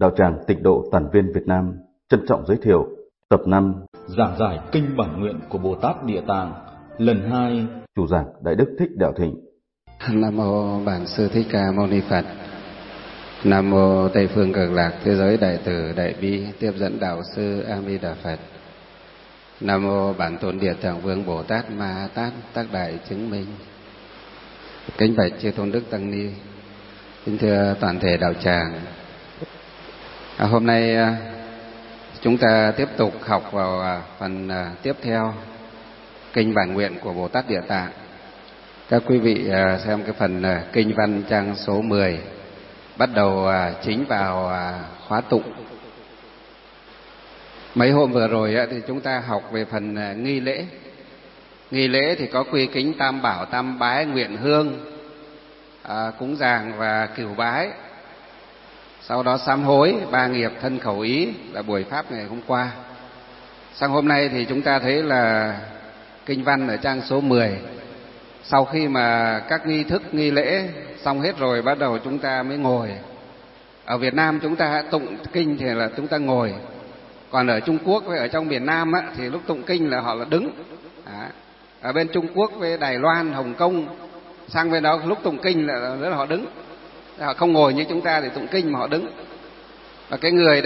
Đạo tràng Tịnh độ Tản Viên Việt Nam trân trọng giới thiệu tập 5 Giảng giải kinh bản nguyện của Bồ Tát Địa Tạng lần 2. Chủ giảng Đại Đức Thích Đạo Thịnh. Nam mô Bản Sư Thích Ca Mâu Ni Phật. Nam mô Tây phương Cực Lạc Thế giới Đại Từ Đại Bi Tiếp dẫn Đạo sư A Di Đà Phật. Nam mô Bản Tôn Địa Tạng Vương Bồ Tát Ma Tát Tác Đại Chứng Minh. Kính bạch chư tôn đức tăng ni, kính thưa toàn thể đạo tràng. Hôm nay chúng ta tiếp tục học vào phần tiếp theo kinh bản nguyện của Bồ Tát Địa Tạng. Các quý vị xem cái phần kinh văn trang số 10, bắt đầu chính vào khóa tụng. Mấy hôm vừa rồi thì chúng ta học về phần nghi lễ. Nghi lễ thì có quy kính tam bảo, tam bái, nguyện hương, cúng dường và cửu bái. Sau đó sám hối, ba nghiệp thân khẩu ý là buổi pháp ngày hôm qua. Sang hôm nay thì chúng ta thấy là kinh văn ở trang số 10. Sau khi mà các nghi thức, nghi lễ xong hết rồi, bắt đầu chúng ta mới ngồi. Ở Việt Nam chúng ta tụng kinh thì là chúng ta ngồi. Còn ở Trung Quốc với ở trong miền Nam thì lúc tụng kinh là họ là đứng. Ở bên Trung Quốc với Đài Loan, Hồng Kông, sang bên đó lúc tụng kinh là họ đứng. Họ không ngồi như chúng ta thì tụng kinh mà họ đứng. Và cái người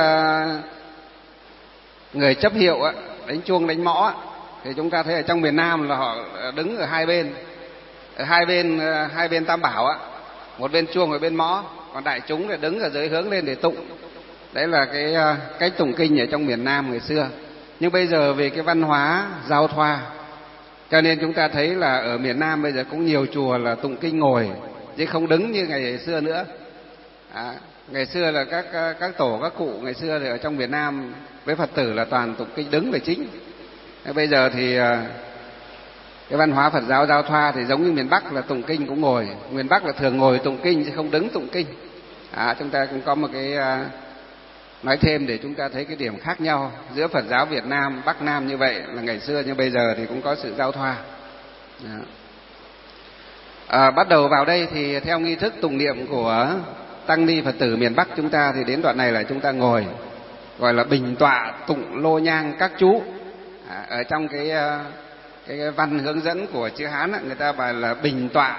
người chấp hiệu đánh chuông, đánh mõ thì chúng ta thấy ở trong miền Nam là họ đứng ở hai bên. Ở hai bên tam bảo một bên chuông, một bên mõ, còn đại chúng thì đứng ở dưới hướng lên để tụng. Đấy là cái cách tụng kinh ở trong miền Nam ngày xưa. Nhưng bây giờ về cái văn hóa giao thoa, cho nên chúng ta thấy là ở miền Nam bây giờ cũng nhiều chùa là tụng kinh ngồi chứ không đứng như ngày xưa nữa. Ngày xưa là các tổ, các cụ ngày xưa thì ở trong Việt Nam với Phật tử là toàn tụng kinh đứng là chính. Bây giờ thì cái văn hóa Phật giáo giao thoa thì giống như miền Bắc là tụng kinh cũng ngồi. Miền Bắc là thường ngồi tụng kinh chứ không đứng tụng kinh. Chúng ta cũng có một cái nói thêm để chúng ta thấy cái điểm khác nhau giữa Phật giáo Việt Nam, Bắc Nam như vậy là ngày xưa, nhưng bây giờ thì cũng có sự giao thoa. Bắt đầu vào đây thì theo nghi thức tụng niệm của tăng ni Phật tử miền Bắc chúng ta thì đến đoạn này là chúng ta ngồi, gọi là bình tọa tụng lô nhang các chú. Ở trong cái văn hướng dẫn của chữ Hán người ta bảo là bình tọa.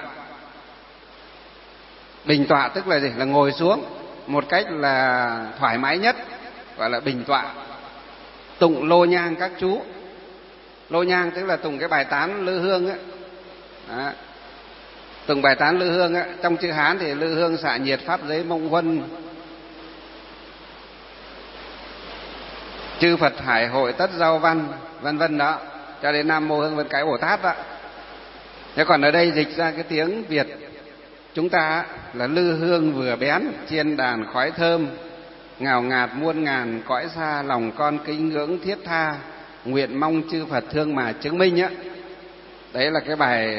Bình tọa tức là gì? Là ngồi xuống một cách là thoải mái nhất, gọi là bình tọa. Tụng lô nhang các chú. Lô nhang tức là tụng cái bài tán lư hương tụng bài tán lư hương trong chữ Hán thì lư hương xạ nhiệt pháp giới mông huân, chư Phật hải hội tất giao văn, vân vân đó, cho đến Nam Mô Hương Vân Cái Bồ Tát đó. Thế còn ở đây dịch ra cái tiếng Việt chúng ta là lư hương vừa bén, chiên đàn khói thơm, ngào ngạt muôn ngàn cõi xa, lòng con kính ngưỡng thiết tha, nguyện mong chư Phật thương mà chứng minh Đấy là cái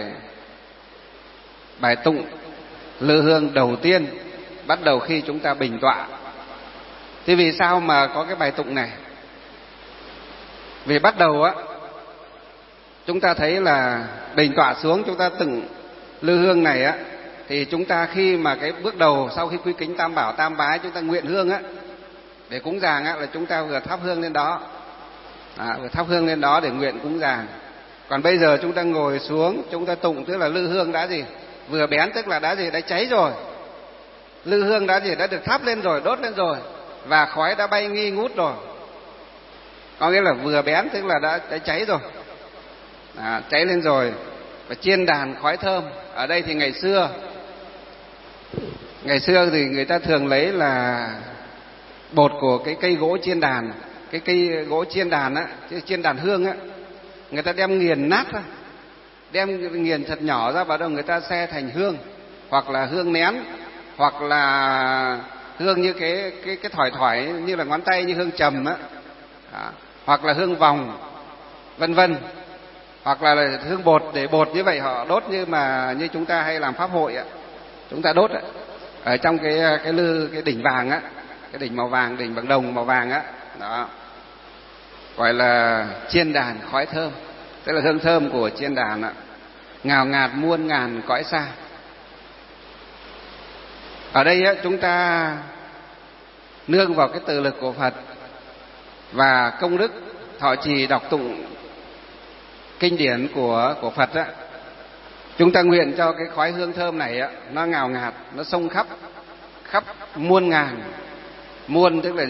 bài tụng lư hương đầu tiên bắt đầu khi chúng ta bình tọa. Thế vì sao mà có cái bài tụng này? Vì bắt đầu chúng ta thấy là bình tọa xuống, chúng ta từng lư hương này thì chúng ta khi mà cái bước đầu sau khi quy kính tam bảo tam bái, chúng ta nguyện hương để cúng dường là chúng ta vừa thắp hương lên đó, vừa thắp hương lên đó để nguyện cúng dường. Còn bây giờ chúng ta ngồi xuống, chúng ta tụng tức là lư hương đã gì? Vừa bén tức là đã gì? Đã cháy rồi. Lư hương đã gì? Đã được thắp lên rồi, đốt lên rồi, và khói đã bay nghi ngút rồi. Có nghĩa là vừa bén tức là đã cháy rồi, cháy lên rồi. Và chiên đàn khói thơm. Ở đây thì ngày xưa thì người ta thường lấy là bột của cái cây gỗ chiên đàn, cái cây gỗ chiên đàn chiên đàn hương người ta đem nghiền nát ra, đem nghiền thật nhỏ ra, bắt đầu người ta xe thành hương, hoặc là hương nén, hoặc là hương như cái thỏi như là ngón tay, như hương trầm hoặc là hương vòng, vân vân, hoặc là hương bột, để bột như vậy họ đốt như chúng ta hay làm pháp hội chúng ta đốt ở trong cái đỉnh vàng cái đỉnh màu vàng, đỉnh bằng đồng màu vàng đó, gọi là chiên đàn khói thơm, tức là hương thơm của chiên đàn ngào ngạt muôn ngàn cõi xa. Ở đây chúng ta nương vào cái từ lực của Phật và công đức thọ trì đọc tụng kinh điển của Phật á, chúng ta nguyện cho cái khói hương thơm này á, nó ngào ngạt, nó xông khắp muôn ngàn, muôn tức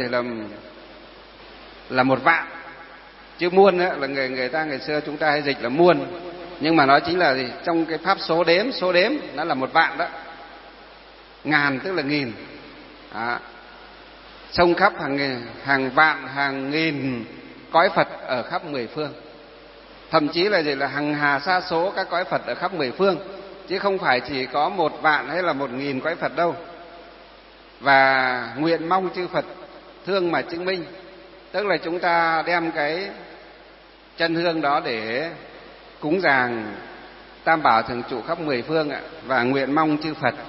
là một vạn, chứ muôn á, là người ta ngày xưa chúng ta hay dịch là muôn, nhưng mà nó chính là gì? Trong cái pháp số đếm nó là một vạn đó, ngàn tức là nghìn, đó. Xông khắp hàng vạn hàng nghìn cõi Phật ở khắp mười phương, thậm chí là gì, là hằng hà sa số các cõi Phật ở khắp mười phương, chứ không phải chỉ có 1 vạn hay là 1.000 cõi Phật đâu. Và nguyện mong chư Phật thương mà chứng minh, tức là chúng ta đem cái chân hương đó để cúng dường Tam Bảo Thường Trụ khắp mười phương ạ, và nguyện mong chư Phật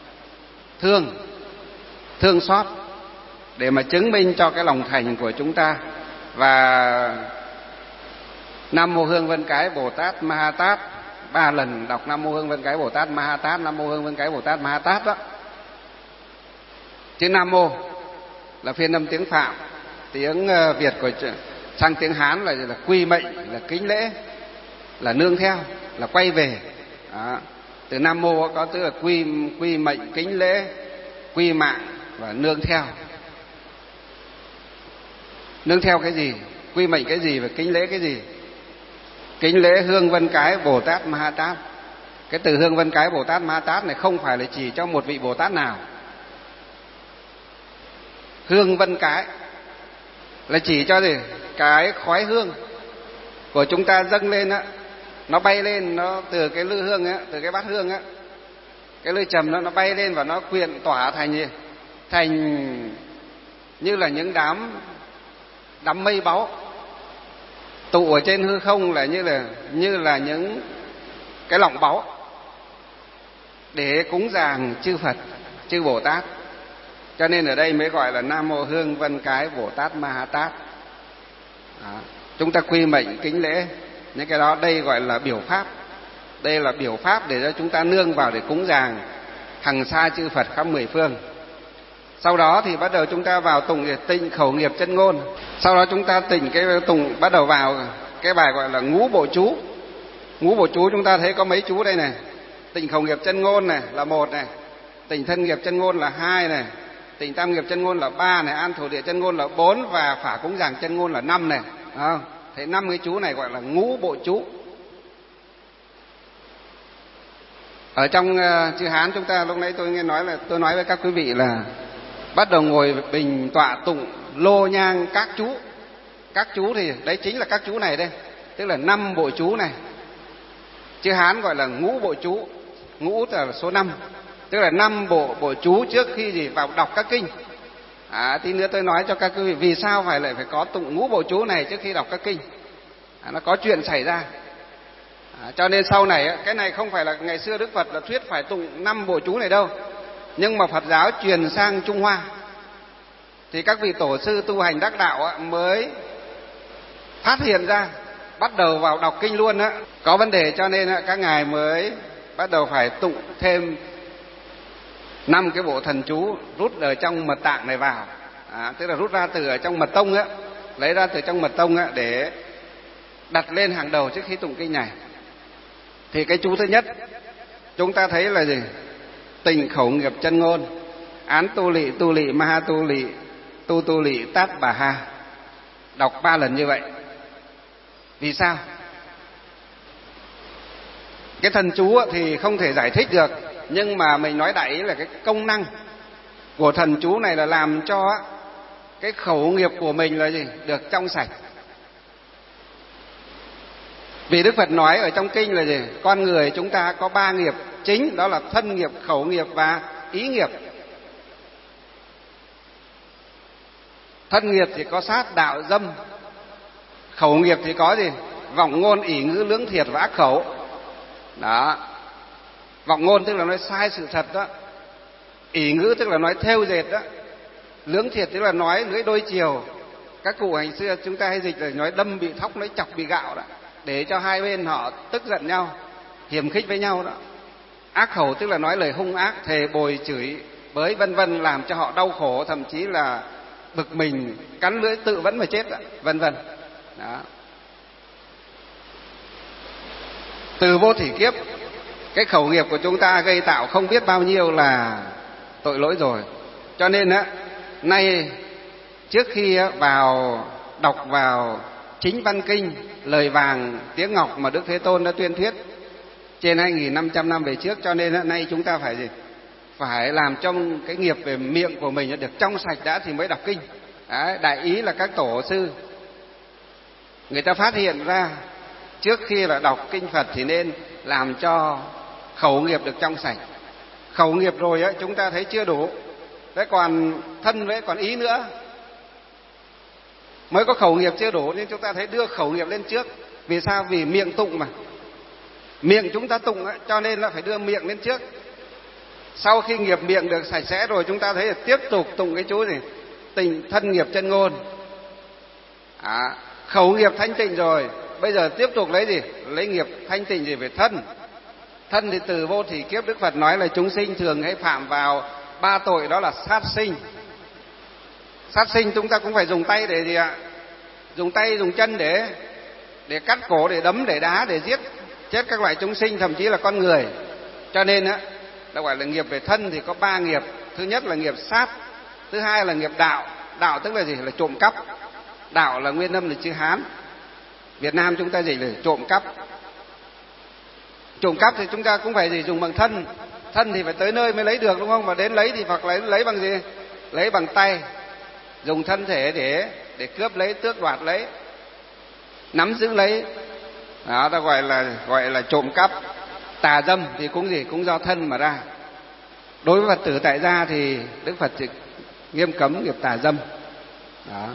thương xót để mà chứng minh cho cái lòng thành của chúng ta. Và Nam Mô Hương Vân Cái Bồ Tát Ma Ha Tát 3 lần, đọc Nam Mô Hương Vân Cái Bồ Tát Ma Ha Tát, Nam Mô Hương Vân Cái Bồ Tát Ma Ha Tát đó. Chữ Nam Mô là phiên âm tiếng Phạm, tiếng Việt của sang tiếng Hán là quy mệnh, là kính lễ, là nương theo, là quay về. Đó. Từ Nam Mô có tức là quy mệnh, kính lễ, quy mạng và nương theo. Nương theo cái gì? Quy mệnh cái gì và kính lễ cái gì? Kính lễ Hương Vân Cái Bồ Tát Ma Ha Tát. Cái từ Hương Vân Cái Bồ Tát Ma Ha Tát này không phải là chỉ cho một vị Bồ Tát nào. Hương Vân Cái là chỉ cho gì? Cái khói hương của chúng ta dâng lên á, nó bay lên, nó từ cái lư hương á, từ cái bát hương á, cái lư trầm nó bay lên và nó quyện tỏa thành gì? Thành như là những đám mây báu tụ ở trên hư không, là như là những cái lọng báu để cúng dường chư Phật, chư Bồ Tát. Cho nên ở đây mới gọi là Nam Mô Hương Vân Cái Bồ Tát Ma Ha Tát. Đó. Chúng ta quy mệnh kính lễ những cái đó, đây gọi là biểu pháp. Đây là biểu pháp để cho chúng ta nương vào để cúng dường hằng sa chư Phật khắp mười phương. Sau đó thì bắt đầu chúng ta vào tụng tịnh khẩu nghiệp chân ngôn. Sau đó chúng ta tịnh cái tụng, bắt đầu vào cái bài gọi là ngũ bộ chú. Ngũ bộ chú chúng ta thấy có mấy chú đây này. Tịnh khẩu nghiệp chân ngôn này là 1 này, tịnh thân nghiệp chân ngôn là 2 này, tịnh tam nghiệp chân ngôn là 3 này, an thổ địa chân ngôn là 4 và phả cúng dường chân ngôn là 5 này. Thế 5 cái chú này gọi là ngũ bộ chú. Ở trong chữ Hán chúng ta lúc nãy tôi nói với các quý vị là bắt đầu ngồi bình tọa tụng lô nhang các chú. Các chú thì đấy chính là các chú này đây, tức là 5 bộ chú này. Chữ Hán gọi là ngũ bộ chú. Ngũ là số 5, tức là 5 bộ chú trước khi gì vào đọc các kinh. Tí nữa tôi nói cho các quý vị vì sao lại phải có tụng ngũ bộ chú này trước khi đọc các kinh. Nó có chuyện xảy ra. Cho nên sau này cái này không phải là ngày xưa Đức Phật là thuyết phải tụng 5 bộ chú này đâu, nhưng mà Phật giáo truyền sang Trung Hoa thì các vị tổ sư tu hành đắc đạo mới phát hiện ra, bắt đầu vào đọc kinh luôn á, có vấn đề, cho nên các ngài mới bắt đầu phải tụng thêm 5 cái bộ thần chú rút ở trong mật tạng này vào. Tức là rút ra từ ở trong mật tông á, lấy ra từ trong mật tông á để đặt lên hàng đầu trước khi tụng kinh này. Thì cái chú thứ nhất chúng ta thấy là gì? Tịnh khẩu nghiệp chân ngôn, án tu lị ma ha tu lị tát bà ha. Đọc 3 lần như vậy. Vì sao? Cái thần chú thì không thể giải thích được, nhưng mà mình nói đại ý là cái công năng của thần chú này là làm cho cái khẩu nghiệp của mình là gì? Được trong sạch. Vì Đức Phật nói ở trong kinh là gì? Con người chúng ta có 3 nghiệp chính, đó là thân nghiệp, khẩu nghiệp và ý nghiệp. Thân nghiệp thì có sát, đạo, dâm. Khẩu nghiệp thì có gì? Vọng ngôn, ỷ ngữ, lưỡng thiệt và ác khẩu. Đó. Vọng ngôn tức là nói sai sự thật đó. Ỷ ngữ tức là nói thêu dệt đó. Lưỡng thiệt tức là nói lưỡi đôi chiều. Các cụ ngày xưa chúng ta hay dịch là nói đâm bị thóc, nói chọc bị gạo đó, để cho hai bên họ tức giận nhau, hiềm khích với nhau đó. Ác khẩu tức là nói lời hung ác, thề bồi chửi bới vân vân, làm cho họ đau khổ, thậm chí là bực mình, cắn lưỡi tự vẫn mà chết, vân vân. Đó. Từ vô thỉ kiếp, cái khẩu nghiệp của chúng ta gây tạo không biết bao nhiêu là tội lỗi rồi. Cho nên á, nay trước khi đọc vào chính văn kinh, lời vàng tiếng ngọc mà Đức Thế Tôn đã tuyên thuyết trên 2.500 năm về trước, cho nên nay chúng ta phải gì? Phải làm cho cái nghiệp về miệng của mình được trong sạch đã thì mới đọc kinh. Đấy, đại ý là các tổ sư người ta phát hiện ra trước khi là đọc kinh Phật thì nên làm cho khẩu nghiệp được trong sạch. Khẩu nghiệp rồi á, chúng ta thấy chưa đủ, đấy còn thân với còn ý nữa, mới có khẩu nghiệp chưa đủ, nên chúng ta thấy đưa khẩu nghiệp lên trước. Vì sao? Vì miệng tụng mà, miệng chúng ta tụng á, cho nên là phải đưa miệng lên trước. Sau khi nghiệp miệng được sạch sẽ rồi, chúng ta thấy là tiếp tục tụng cái chú gì? Tình thân nghiệp chân ngôn. Khẩu nghiệp thanh tịnh rồi, bây giờ tiếp tục lấy gì? Lấy nghiệp thanh tịnh gì? Về thân. Thân thì từ vô thỉ kiếp Đức Phật nói là chúng sinh thường hay phạm vào 3 tội, đó là sát sinh. Sát sinh chúng ta cũng phải dùng tay để gì ạ? Dùng tay, dùng chân để cắt cổ, để đấm, để đá, để giết chết các loại chúng sinh, thậm chí là con người. Cho nên á, đã gọi là nghiệp về thân thì có 3 nghiệp. Thứ nhất là nghiệp sát, thứ hai là nghiệp đạo. Đạo tức là gì? Là trộm cắp. Đạo là nguyên âm là chữ Hán. Việt Nam chúng ta gì là trộm cắp. Trộm cắp thì chúng ta cũng phải gì? Dùng bằng thân. Thân thì phải tới nơi mới lấy được, đúng không? Và đến lấy thì hoặc lấy bằng gì? Lấy bằng tay. Dùng thân thể để cướp lấy, tước đoạt lấy, nắm giữ lấy. Đó ta gọi là trộm cắp. Tà dâm thì cũng gì? Cũng do thân mà ra. Đối với Phật tử tại gia thì Đức Phật chỉ nghiêm cấm nghiệp tà dâm. Đó.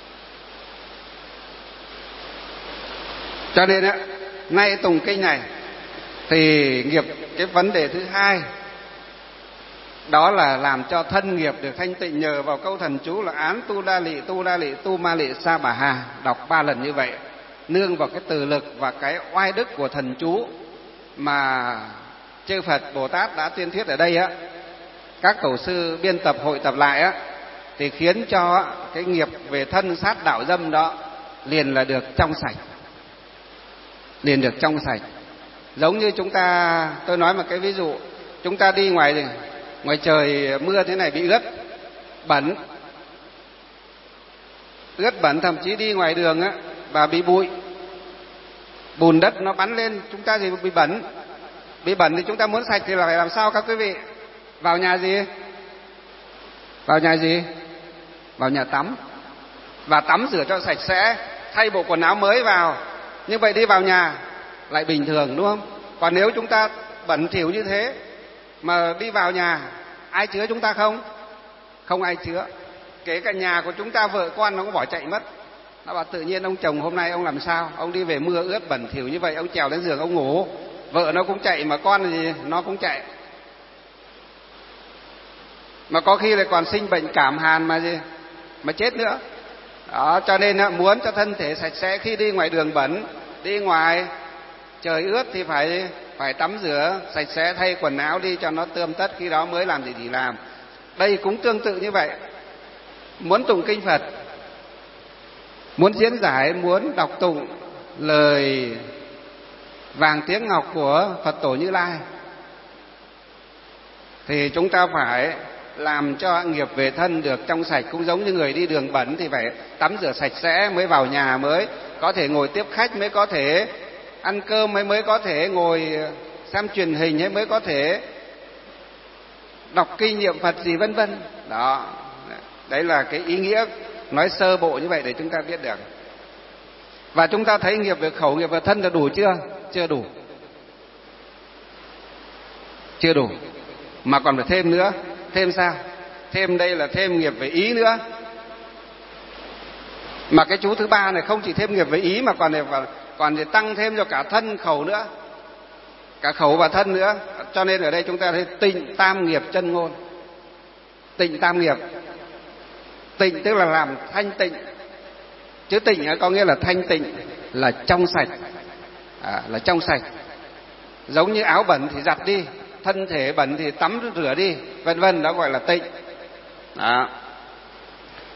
Cho nên á, nay tùng kinh này thì nghiệp, cái vấn đề thứ hai đó là làm cho thân nghiệp được thanh tịnh nhờ vào câu thần chú là án tu đa lị tu ma lị sa bà hà. Đọc 3 lần như vậy, nương vào cái từ lực và cái oai đức của thần chú mà chư Phật Bồ Tát đã tuyên thuyết ở đây á, các tổ sư biên tập hội tập lại á, thì khiến cho cái nghiệp về thân sát đạo dâm đó liền là được trong sạch, liền được trong sạch. Giống như chúng ta, tôi nói một cái ví dụ, chúng ta đi ngoài trời mưa thế này bị ướt bẩn, thậm chí đi ngoài đường á và bị bụi, bùn đất nó bắn lên, chúng ta thì bị bẩn thì chúng ta muốn sạch thì là phải làm sao các quý vị? Vào nhà gì? Vào nhà tắm, và tắm rửa cho sạch sẽ, thay bộ quần áo mới vào. Như vậy đi vào nhà lại bình thường, đúng không? Còn nếu chúng ta bẩn thỉu như thế mà đi vào nhà, ai chứa chúng ta không? Không ai chứa. Kể cả nhà của chúng ta, vợ con nó cũng bỏ chạy mất. Nó bảo tự nhiên ông chồng hôm nay ông làm sao? Ông đi về mưa ướt bẩn thỉu như vậy, ông trèo lên giường ông ngủ, vợ nó cũng chạy, mà con thì nó cũng chạy. Mà có khi lại còn sinh bệnh cảm hàn mà chết nữa. Đó, cho nên muốn cho thân thể sạch sẽ, khi đi ngoài đường bẩn, đi ngoài trời ướt thì phải tắm rửa sạch sẽ, thay quần áo đi cho nó tươm tất, khi đó mới làm gì thì làm. Đây cũng tương tự như vậy. Muốn tụng kinh Phật, muốn diễn giải, muốn đọc tụng lời vàng tiếng ngọc của Phật Tổ Như Lai thì chúng ta phải làm cho nghiệp về thân được trong sạch. Cũng giống như người đi đường bẩn thì phải tắm rửa sạch sẽ mới vào nhà, mới có thể ngồi tiếp khách, mới có thể ăn cơm, mới có thể ngồi xem truyền hình, hay mới có thể đọc kinh niệm Phật gì vân vân. Đó, đấy là cái ý nghĩa nói sơ bộ như vậy để chúng ta biết được. Và chúng ta thấy nghiệp về khẩu, nghiệp về thân là đủ chưa? Chưa đủ. Chưa đủ, mà còn phải thêm nữa. Thêm sao? Thêm đây là thêm nghiệp về ý nữa. Mà cái chú thứ 3 này không chỉ thêm nghiệp về ý mà còn để tăng thêm cho cả thân khẩu nữa, cả khẩu và thân nữa. Cho nên ở đây chúng ta thấy tịnh tam nghiệp chân ngôn. Tịnh tam nghiệp, tịnh tức là làm thanh tịnh, chữ tịnh có nghĩa là thanh tịnh, là trong sạch, là trong sạch. Giống như áo bẩn thì giặt đi, thân thể bẩn thì tắm rửa đi, vân vân, đó gọi là tịnh. Đó.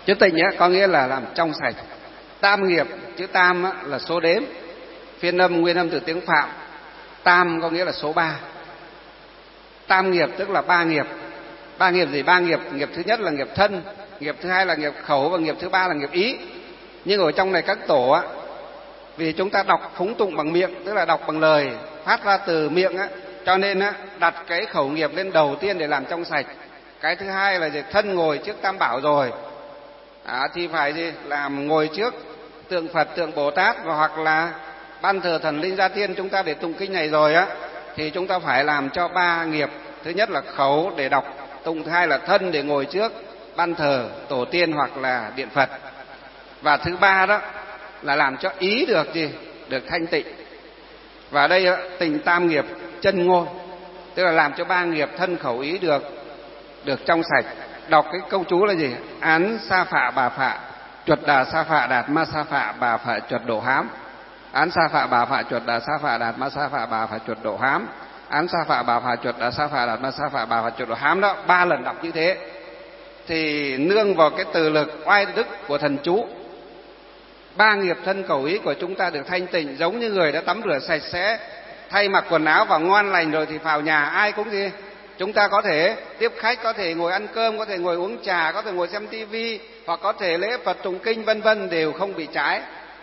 Chữ tịnh á, có nghĩa là làm trong sạch. Tam nghiệp, chữ tam á, là số đếm, phiên âm nguyên âm từ tiếng Phạm. Tam có nghĩa là số 3. Tam nghiệp tức là 3 nghiệp. 3 nghiệp gì? 3 nghiệp. Nghiệp thứ nhất là nghiệp thân, nghiệp thứ hai là nghiệp khẩu, và nghiệp thứ ba là nghiệp ý. Nhưng ở trong này các tổ á, vì chúng ta đọc phúng tụng bằng miệng, tức là đọc bằng lời phát ra từ miệng á, cho nên á, đặt cái khẩu nghiệp lên đầu tiên để làm trong sạch. Cái thứ hai là gì? Thân ngồi trước Tam Bảo rồi thì phải gì? Làm ngồi trước tượng Phật, tượng Bồ Tát, và hoặc là ban thờ thần linh gia tiên chúng ta để tụng kinh này rồi á, thì chúng ta phải làm cho 3 nghiệp. Thứ nhất là khẩu để đọc tụng, thứ hai là thân để ngồi trước ban thờ tổ tiên hoặc là điện Phật, và thứ ba đó là làm cho ý được gì? Được thanh tịnh. Và đây tịnh tam nghiệp chân ngôn, tức là làm cho 3 nghiệp thân khẩu ý được trong sạch. Đọc cái câu chú là gì? Án sa phạ bà phạ chuột đà sa phạ đạt ma sa phạ bà phạ chuột độ hám. Án sa phạ bà phạ chuột đà sa phạ đạt ma sa phạ bà phạ chuột độ hám. Án sa phạ bà phạ chuột đà sa phạ đạt ma sa phạ bà phạ chuột độ hám. Đó 3 lần đọc như thế thì nương vào cái từ lực oai đức của thần chú, 3 nghiệp thân khẩu ý của chúng ta được thanh tịnh, giống như người đã tắm rửa sạch sẽ, thay mặc quần áo và ngon lành rồi thì vào nhà ai cũng gì? Chúng ta có thể tiếp khách, có thể ngồi ăn cơm, có thể ngồi uống trà, có thể ngồi xem tivi, hoặc có thể lễ Phật tụng kinh vân vân, đều không bị trái,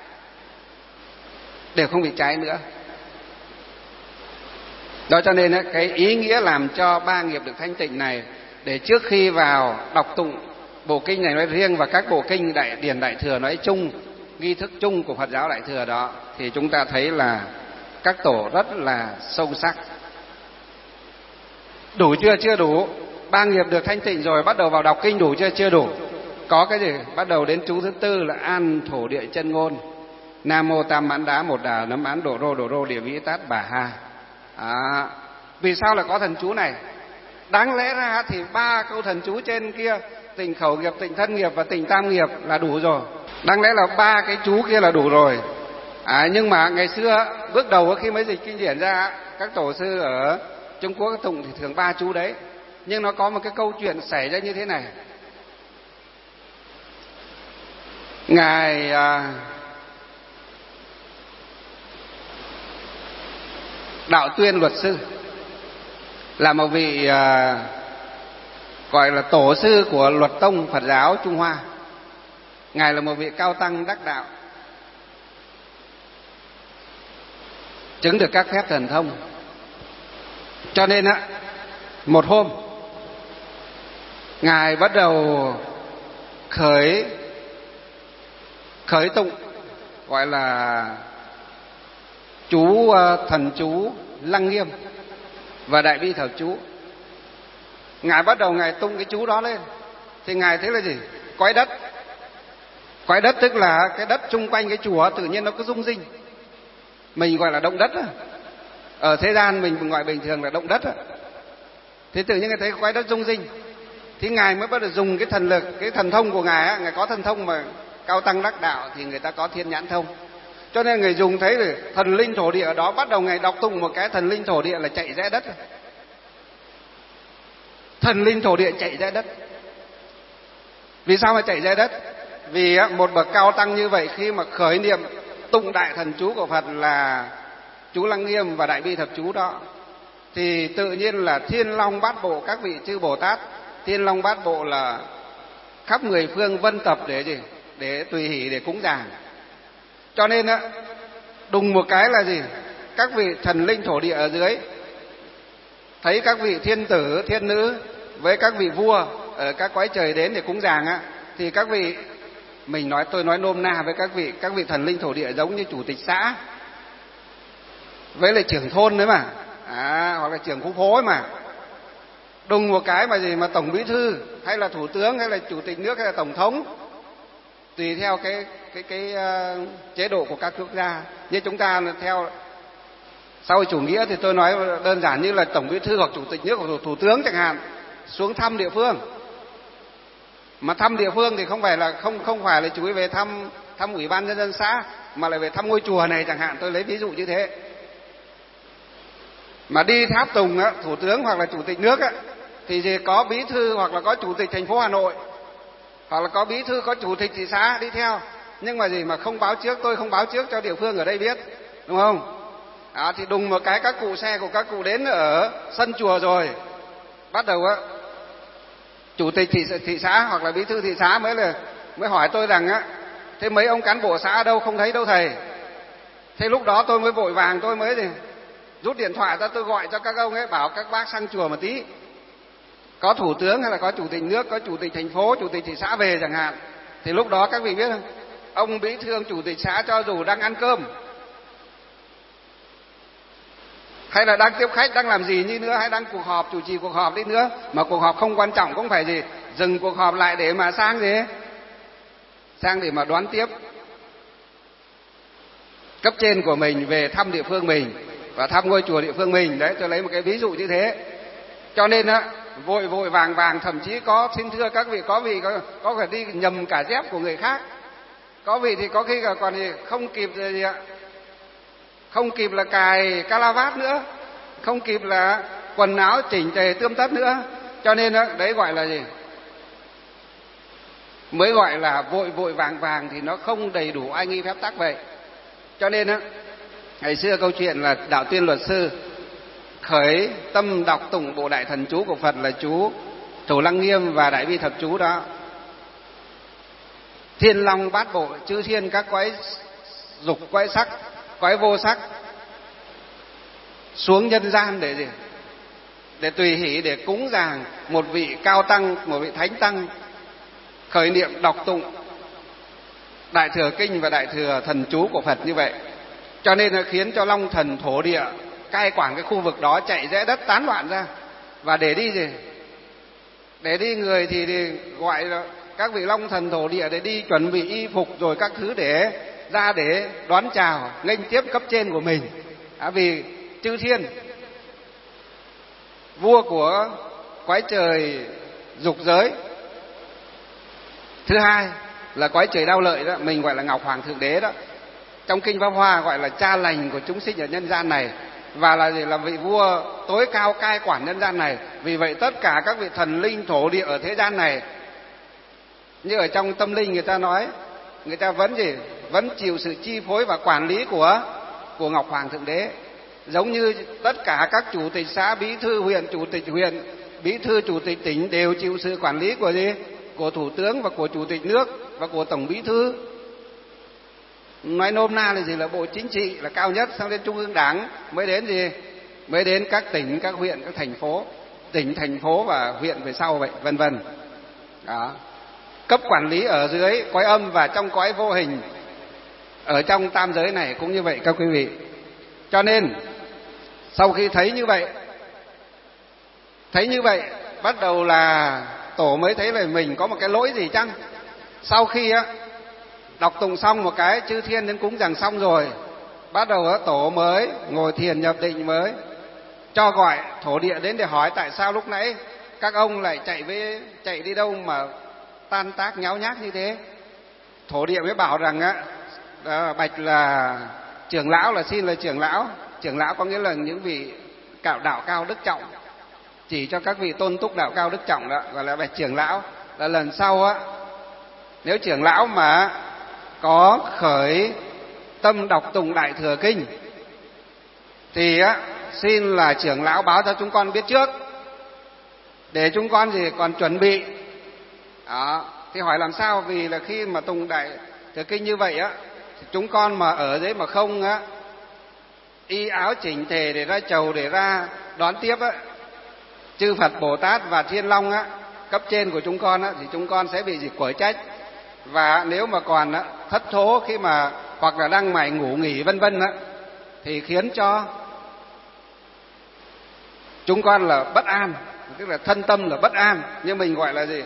đều không bị trái nữa. Đó cho nên cái ý nghĩa làm cho 3 nghiệp được thanh tịnh này, để trước khi vào đọc tụng bộ kinh này nói riêng và các bộ kinh Đại Điển Đại Thừa nói chung, nghi thức chung của Phật giáo Đại Thừa đó, thì chúng ta thấy là các tổ rất là sâu sắc. Đủ chưa? Chưa đủ. 3 nghiệp được thanh tịnh rồi, bắt đầu vào đọc kinh đủ chưa? Chưa đủ. Có cái gì? Bắt đầu đến chú thứ 4 là an thổ địa chân ngôn. Nam mô tam mãn đá một đà nấm án độ rô địa vĩ tát bà ha. Vì sao lại có thần chú này? Đáng lẽ ra thì 3 câu thần chú trên kia, tịnh khẩu nghiệp, tịnh thân nghiệp và tịnh tam nghiệp là đủ rồi. Đáng lẽ là 3 cái chú kia là đủ rồi. Nhưng mà ngày xưa bước đầu khi mới dịch kinh điển ra, các tổ sư ở Trung Quốc tụng thì thường 3 chú đấy. Nhưng nó có một cái câu chuyện xảy ra như thế này. Ngài Đạo Tuyên luật sư là một vị gọi là tổ sư của luật tông Phật giáo Trung Hoa. Ngài là một vị cao tăng đắc đạo, chứng được các phép thần thông. Cho nên một hôm Ngài bắt đầu khởi tụng gọi là chú thần chú Lăng Nghiêm và Đại Bi Thập chú. Ngài bắt đầu Ngài tung cái chú đó lên thì Ngài thấy là gì? Cõi đất. Cõi đất tức là cái đất chung quanh cái chùa tự nhiên nó có rung rinh. Mình gọi là động đất. Ở thế gian mình gọi bình thường là động đất. Thế tự nhiên Ngài thấy cõi đất rung rinh. Thì Ngài mới bắt đầu dùng cái thần lực, cái thần thông của Ngài. Ngài có thần thông mà cao tăng đắc đạo thì người ta có thiên nhãn thông. Cho nên Ngài dùng thấy là thần linh thổ địa ở đó, bắt đầu Ngài đọc tụng một cái thần linh thổ địa là chạy rẽ đất. Thần linh thổ địa chạy rẽ đất. Vì sao mà chạy rẽ đất? Vì một bậc cao tăng như vậy khi mà khởi niệm tụng đại thần chú của Phật là chú Lăng Nghiêm và Đại Bi Thập chú đó, thì tự nhiên là Thiên Long Bát Bộ, các vị chư Bồ Tát Thiên Long Bát Bộ là khắp 10 phương vân tập để gì? Để tùy hỷ, để cúng dường. Cho nên đùng một cái là gì? Các vị thần linh thổ địa ở dưới thấy các vị thiên tử, thiên nữ với các vị vua ở các cõi trời đến để cúng dường thì các vị, tôi nói nôm na với các vị thần linh thổ địa giống như chủ tịch xã với lại trưởng thôn đấy mà, hoặc là trưởng khu phố ấy mà. Đùng một cái mà gì mà tổng bí thư hay là thủ tướng hay là chủ tịch nước hay là tổng thống, tùy theo cái chế độ của các quốc gia. Như chúng ta theo sau chủ nghĩa thì tôi nói đơn giản như là tổng bí thư hoặc chủ tịch nước hoặc thủ tướng chẳng hạn xuống thăm địa phương. Mà thăm địa phương thì không phải là chú ý về thăm ủy ban nhân dân xã, mà lại về thăm ngôi chùa này chẳng hạn, tôi lấy ví dụ như thế. Mà đi tháp tùng thủ tướng hoặc là chủ tịch nước thì có bí thư hoặc là có chủ tịch thành phố Hà Nội, hoặc là có bí thư, có chủ tịch thị xã đi theo, nhưng mà gì mà không báo trước, tôi không báo trước cho địa phương ở đây biết, đúng không? Thì đùng một cái các cụ xe của các cụ đến ở sân chùa rồi, bắt đầu á chủ tịch thị xã hoặc là bí thư thị xã mới hỏi tôi rằng á, thế mấy ông cán bộ xã đâu, không thấy đâu thầy. Thế lúc đó tôi mới vội vàng, tôi mới rút điện thoại ra, tôi gọi cho các ông ấy, bảo các bác sang chùa một tí, có thủ tướng hay là có chủ tịch nước, có chủ tịch thành phố, chủ tịch thị xã về chẳng hạn. Thì lúc đó các vị biết không, ông bí thư, ông chủ tịch xã cho dù đang ăn cơm hay là đang tiếp khách, đang làm gì như nữa, hay đang cuộc họp, chủ trì cuộc họp đi nữa, mà cuộc họp không quan trọng cũng phải gì dừng cuộc họp lại để mà sang để mà đón tiếp cấp trên của mình về thăm địa phương mình và thăm ngôi chùa địa phương mình. Đấy, tôi lấy một cái ví dụ như thế. Cho nên á, vội vàng, thậm chí có, xin thưa các vị, có vị có phải đi nhầm cả dép của người khác, có vị thì có khi còn gì không kịp gì ạ, không kịp là cài calavat nữa, không kịp là quần áo chỉnh tề tươm tất nữa. Cho nên đó, đấy gọi là gì, mới gọi là vội vàng thì nó không đầy đủ ai nghi phép tắc vậy. Cho nên á, ngày xưa câu chuyện là Đạo Tuyên luật sư khởi tâm đọc tụng bộ đại thần chú của Phật là chú Thủ Lăng Nghiêm và Đại Bi Thập Chú đó. Thiên long bát bộ, chư thiên các cõi dục, cõi sắc, cõi vô sắc xuống nhân gian để gì? Để tùy hỷ, để cúng dường một vị cao tăng, một vị thánh tăng khởi niệm đọc tụng Đại Thừa Kinh và Đại Thừa Thần Chú của Phật như vậy. Cho nên nó khiến cho long thần thổ địa cai quản cái khu vực đó chạy rẽ đất tán loạn ra. Và để đi gì? Để đi người thì gọi là các vị long thần thổ địa để đi chuẩn bị y phục rồi các thứ để ra để đón chào nghênh tiếp cấp trên của mình. Vì chư thiên, vua của cõi trời dục giới, thứ hai là cõi trời đao lợi đó, mình gọi là Ngọc Hoàng Thượng Đế đó, trong kinh Pháp Hoa gọi là cha lành của chúng sinh ở nhân gian này, và là vị vua tối cao cai quản nhân gian này. Vì vậy tất cả các vị thần linh thổ địa ở thế gian này, như ở trong tâm linh người ta nói, người ta vẫn chịu sự chi phối và quản lý của Ngọc Hoàng Thượng Đế. Giống như tất cả các chủ tịch xã, bí thư huyện, chủ tịch huyện, bí thư chủ tịch tỉnh đều chịu sự quản lý của của thủ tướng và của chủ tịch nước và của tổng bí thư. Nói nôm na là là bộ chính trị là cao nhất, xong đến trung ương đảng mới đến mới đến các tỉnh, các huyện, các thành phố, tỉnh, thành phố và huyện về sau vậy, vân vân. Đó. Cấp quản lý ở dưới cõi âm và trong cõi vô hình, ở trong tam giới này cũng như vậy các quý vị. Cho nên sau khi thấy như vậy bắt đầu là tổ mới thấy là mình có một cái lỗi gì chăng. Sau khi đọc tụng xong một cái, chư thiên đến cúng dường xong rồi, bắt đầu tổ mới ngồi thiền nhập định, mới cho gọi thổ địa đến để hỏi tại sao lúc nãy các ông lại chạy đi đâu mà tan tác nháo nhác như thế. Thổ địa mới bảo rằng bạch là trưởng lão, là xin là trưởng lão có nghĩa là những vị đạo cao đức trọng, chỉ cho các vị tôn túc đạo cao đức trọng đó, gọi là bạch trưởng lão. Là lần sau nếu trưởng lão mà có khởi tâm đọc tụng Đại Thừa Kinh thì xin là trưởng lão báo cho chúng con biết trước, để chúng con còn chuẩn bị. Đó. Thì hỏi làm sao? Vì là khi mà tụng Đại Thừa Kinh như vậy thì chúng con mà ở đấy mà không y áo chỉnh tề để ra chầu, để ra đón tiếp chư Phật Bồ Tát và Thiên Long cấp trên của chúng con thì chúng con sẽ bị quở trách. Và nếu mà còn thất thố khi mà hoặc là đang mải ngủ nghỉ vân vân thì khiến cho chúng con là bất an, tức là thân tâm là bất an. Nhưng mình gọi là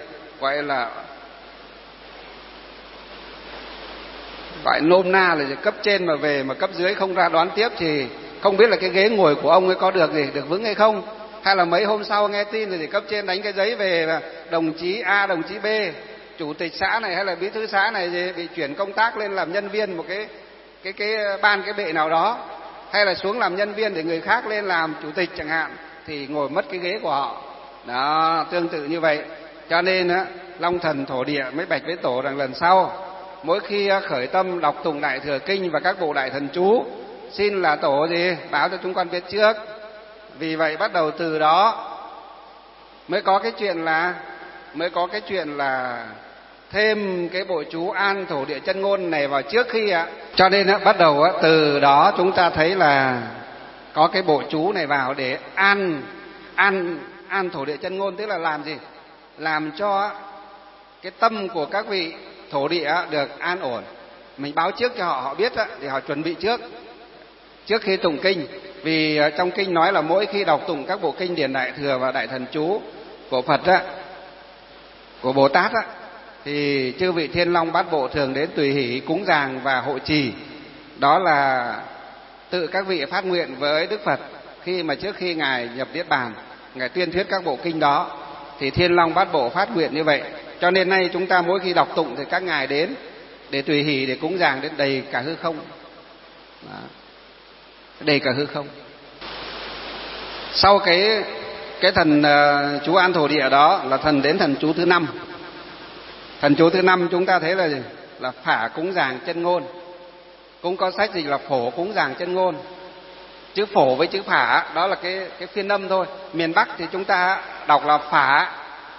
gọi nôm na là cấp trên mà về mà cấp dưới không ra đón tiếp thì không biết là cái ghế ngồi của ông ấy có được vững hay không. Hay là mấy hôm sau nghe tin thì cấp trên đánh cái giấy về là đồng chí A, đồng chí B, chủ tịch xã này hay là bí thư xã này bị chuyển công tác lên làm nhân viên một cái ban, cái bệ nào đó, hay là xuống làm nhân viên để người khác lên làm chủ tịch chẳng hạn, thì ngồi mất cái ghế của họ. Đó, tương tự như vậy. Cho nên Long Thần Thổ Địa mới bạch với tổ rằng lần sau mỗi khi khởi tâm đọc tụng Đại Thừa Kinh và các bộ đại thần chú, xin là tổ gì báo cho chúng con biết trước. Vì vậy bắt đầu từ đó mới có cái chuyện là thêm cái bộ chú An Thổ Địa Chân Ngôn này vào trước khi ạ. Cho nên bắt đầu từ đó chúng ta thấy là có cái bộ chú này vào để an thổ địa chân ngôn, tức là làm gì? Làm cho cái tâm của các vị thổ địa được an ổn. Mình báo trước cho họ biết để họ chuẩn bị trước khi tụng kinh. Vì trong kinh nói là mỗi khi đọc tụng các bộ kinh điển Đại Thừa và Đại Thần Chú của Phật của Bồ Tát thì chư vị Thiên Long Bát Bộ thường đến tùy hỷ cúng dường và hộ trì. Đó là tự các vị phát nguyện với Đức Phật khi mà trước khi Ngài nhập Niết Bàn, Ngài tuyên thuyết các bộ kinh đó, thì Thiên Long Bát Bộ phát nguyện như vậy. Cho nên nay chúng ta mỗi khi đọc tụng thì các ngài đến để tùy hỷ, để cúng dường đến đầy cả hư không. Đó. Đầy cả hư không. Sau cái thần chú An Thổ Địa đó là đến thần chú thứ 5. Thần chú thứ 5 chúng ta thấy là gì? Là phả cúng dường chân ngôn. Cũng có sách gì là phổ cúng dường chân ngôn. Chữ phổ với chữ phả đó là cái phiên âm thôi. Miền Bắc thì chúng ta đọc là phả,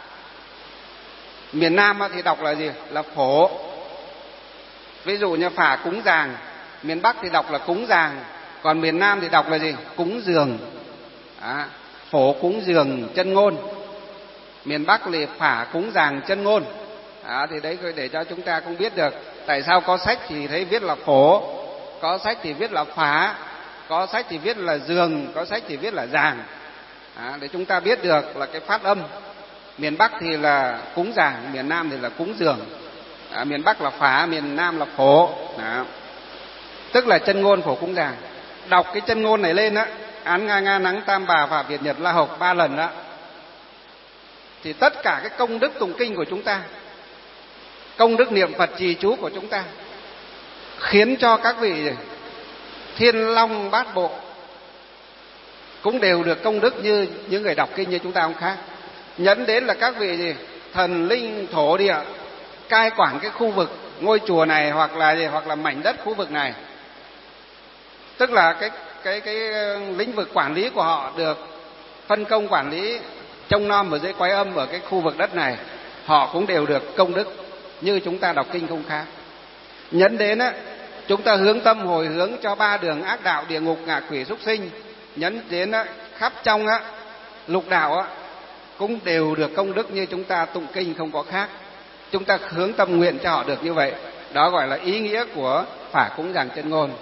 miền Nam thì đọc là gì? Là phổ. Ví dụ như phả cúng dường, miền Bắc thì đọc là cúng dường, còn miền Nam thì đọc là gì? Cúng dường. Phổ cúng dường chân ngôn, miền Bắc thì phả cúng dường chân ngôn. Thì đấy để cho chúng ta cũng biết được tại sao có sách thì thấy viết là phổ, có sách thì viết là phá, có sách thì viết là dường, có sách thì viết là dàng. Để chúng ta biết được là cái phát âm. Miền Bắc thì là cúng dường, miền Nam thì là cúng dường. Miền Bắc là phá, miền Nam là phổ. Tức là chân ngôn phổ cúng dường. Đọc cái chân ngôn này lên án nga nga nắng tam bà phạm Việt Nhật La Hộc 3 lần thì tất cả cái công đức tụng kinh của chúng ta, công đức niệm Phật trì chú của chúng ta khiến cho các vị Thiên Long Bát Bộ cũng đều được công đức như những người đọc kinh như chúng ta không khác. Nhấn đến là các vị gì? Thần linh thổ địa cai quản cái khu vực ngôi chùa này hoặc là mảnh đất khu vực này. Tức là cái lĩnh vực quản lý của họ được phân công quản lý trông nom ở dưới Quái Âm ở cái khu vực đất này, họ cũng đều được công đức như chúng ta đọc kinh không khác. Nhấn đến chúng ta hướng tâm hồi hướng cho 3 đường ác đạo, địa ngục, ngạ quỷ, súc sinh. Nhấn đến khắp trong lục đạo cũng đều được công đức như chúng ta tụng kinh không có khác. Chúng ta hướng tâm nguyện cho họ được như vậy. Đó gọi là ý nghĩa của phả cúng dường chân ngôn.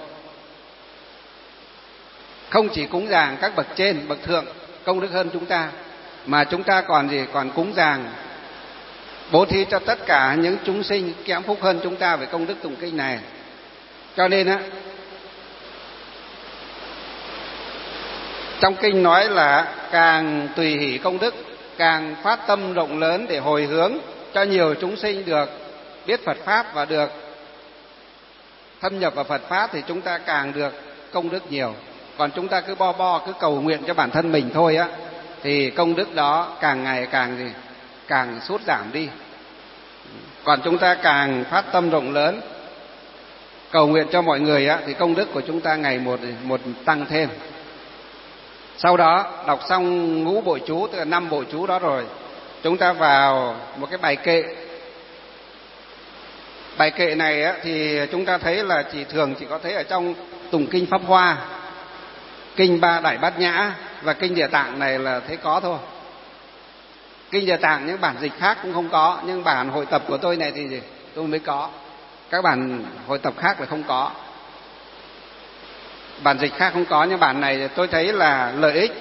Không chỉ cúng dường các bậc trên, bậc thượng công đức hơn chúng ta, mà chúng ta còn gì? Còn cúng dường bố thí cho tất cả những chúng sinh kém phúc hơn chúng ta về công đức tụng kinh này. Cho nên trong kinh nói là càng tùy hỷ công đức, càng phát tâm rộng lớn để hồi hướng cho nhiều chúng sinh được biết Phật Pháp và được thâm nhập vào Phật Pháp thì chúng ta càng được công đức nhiều. Còn chúng ta cứ cứ cầu nguyện cho bản thân mình thôi thì công đức đó càng ngày càng sút giảm đi. Còn chúng ta càng phát tâm rộng lớn cầu nguyện cho mọi người thì công đức của chúng ta ngày một tăng thêm. Sau đó đọc xong ngũ bộ chú, tức là 5 bộ chú đó rồi, chúng ta vào một cái bài kệ. Bài kệ này thì chúng ta thấy là chỉ có thấy ở trong tụng kinh Pháp Hoa, kinh Ba Đại Bát Nhã và kinh Địa Tạng này là thấy có thôi. Kinh Địa Tạng những bản dịch khác cũng không có, nhưng bản hội tập của tôi này thì tôi mới có. Các bản hội tập khác là không có. Bản dịch khác không có, nhưng bản này tôi thấy là lợi ích.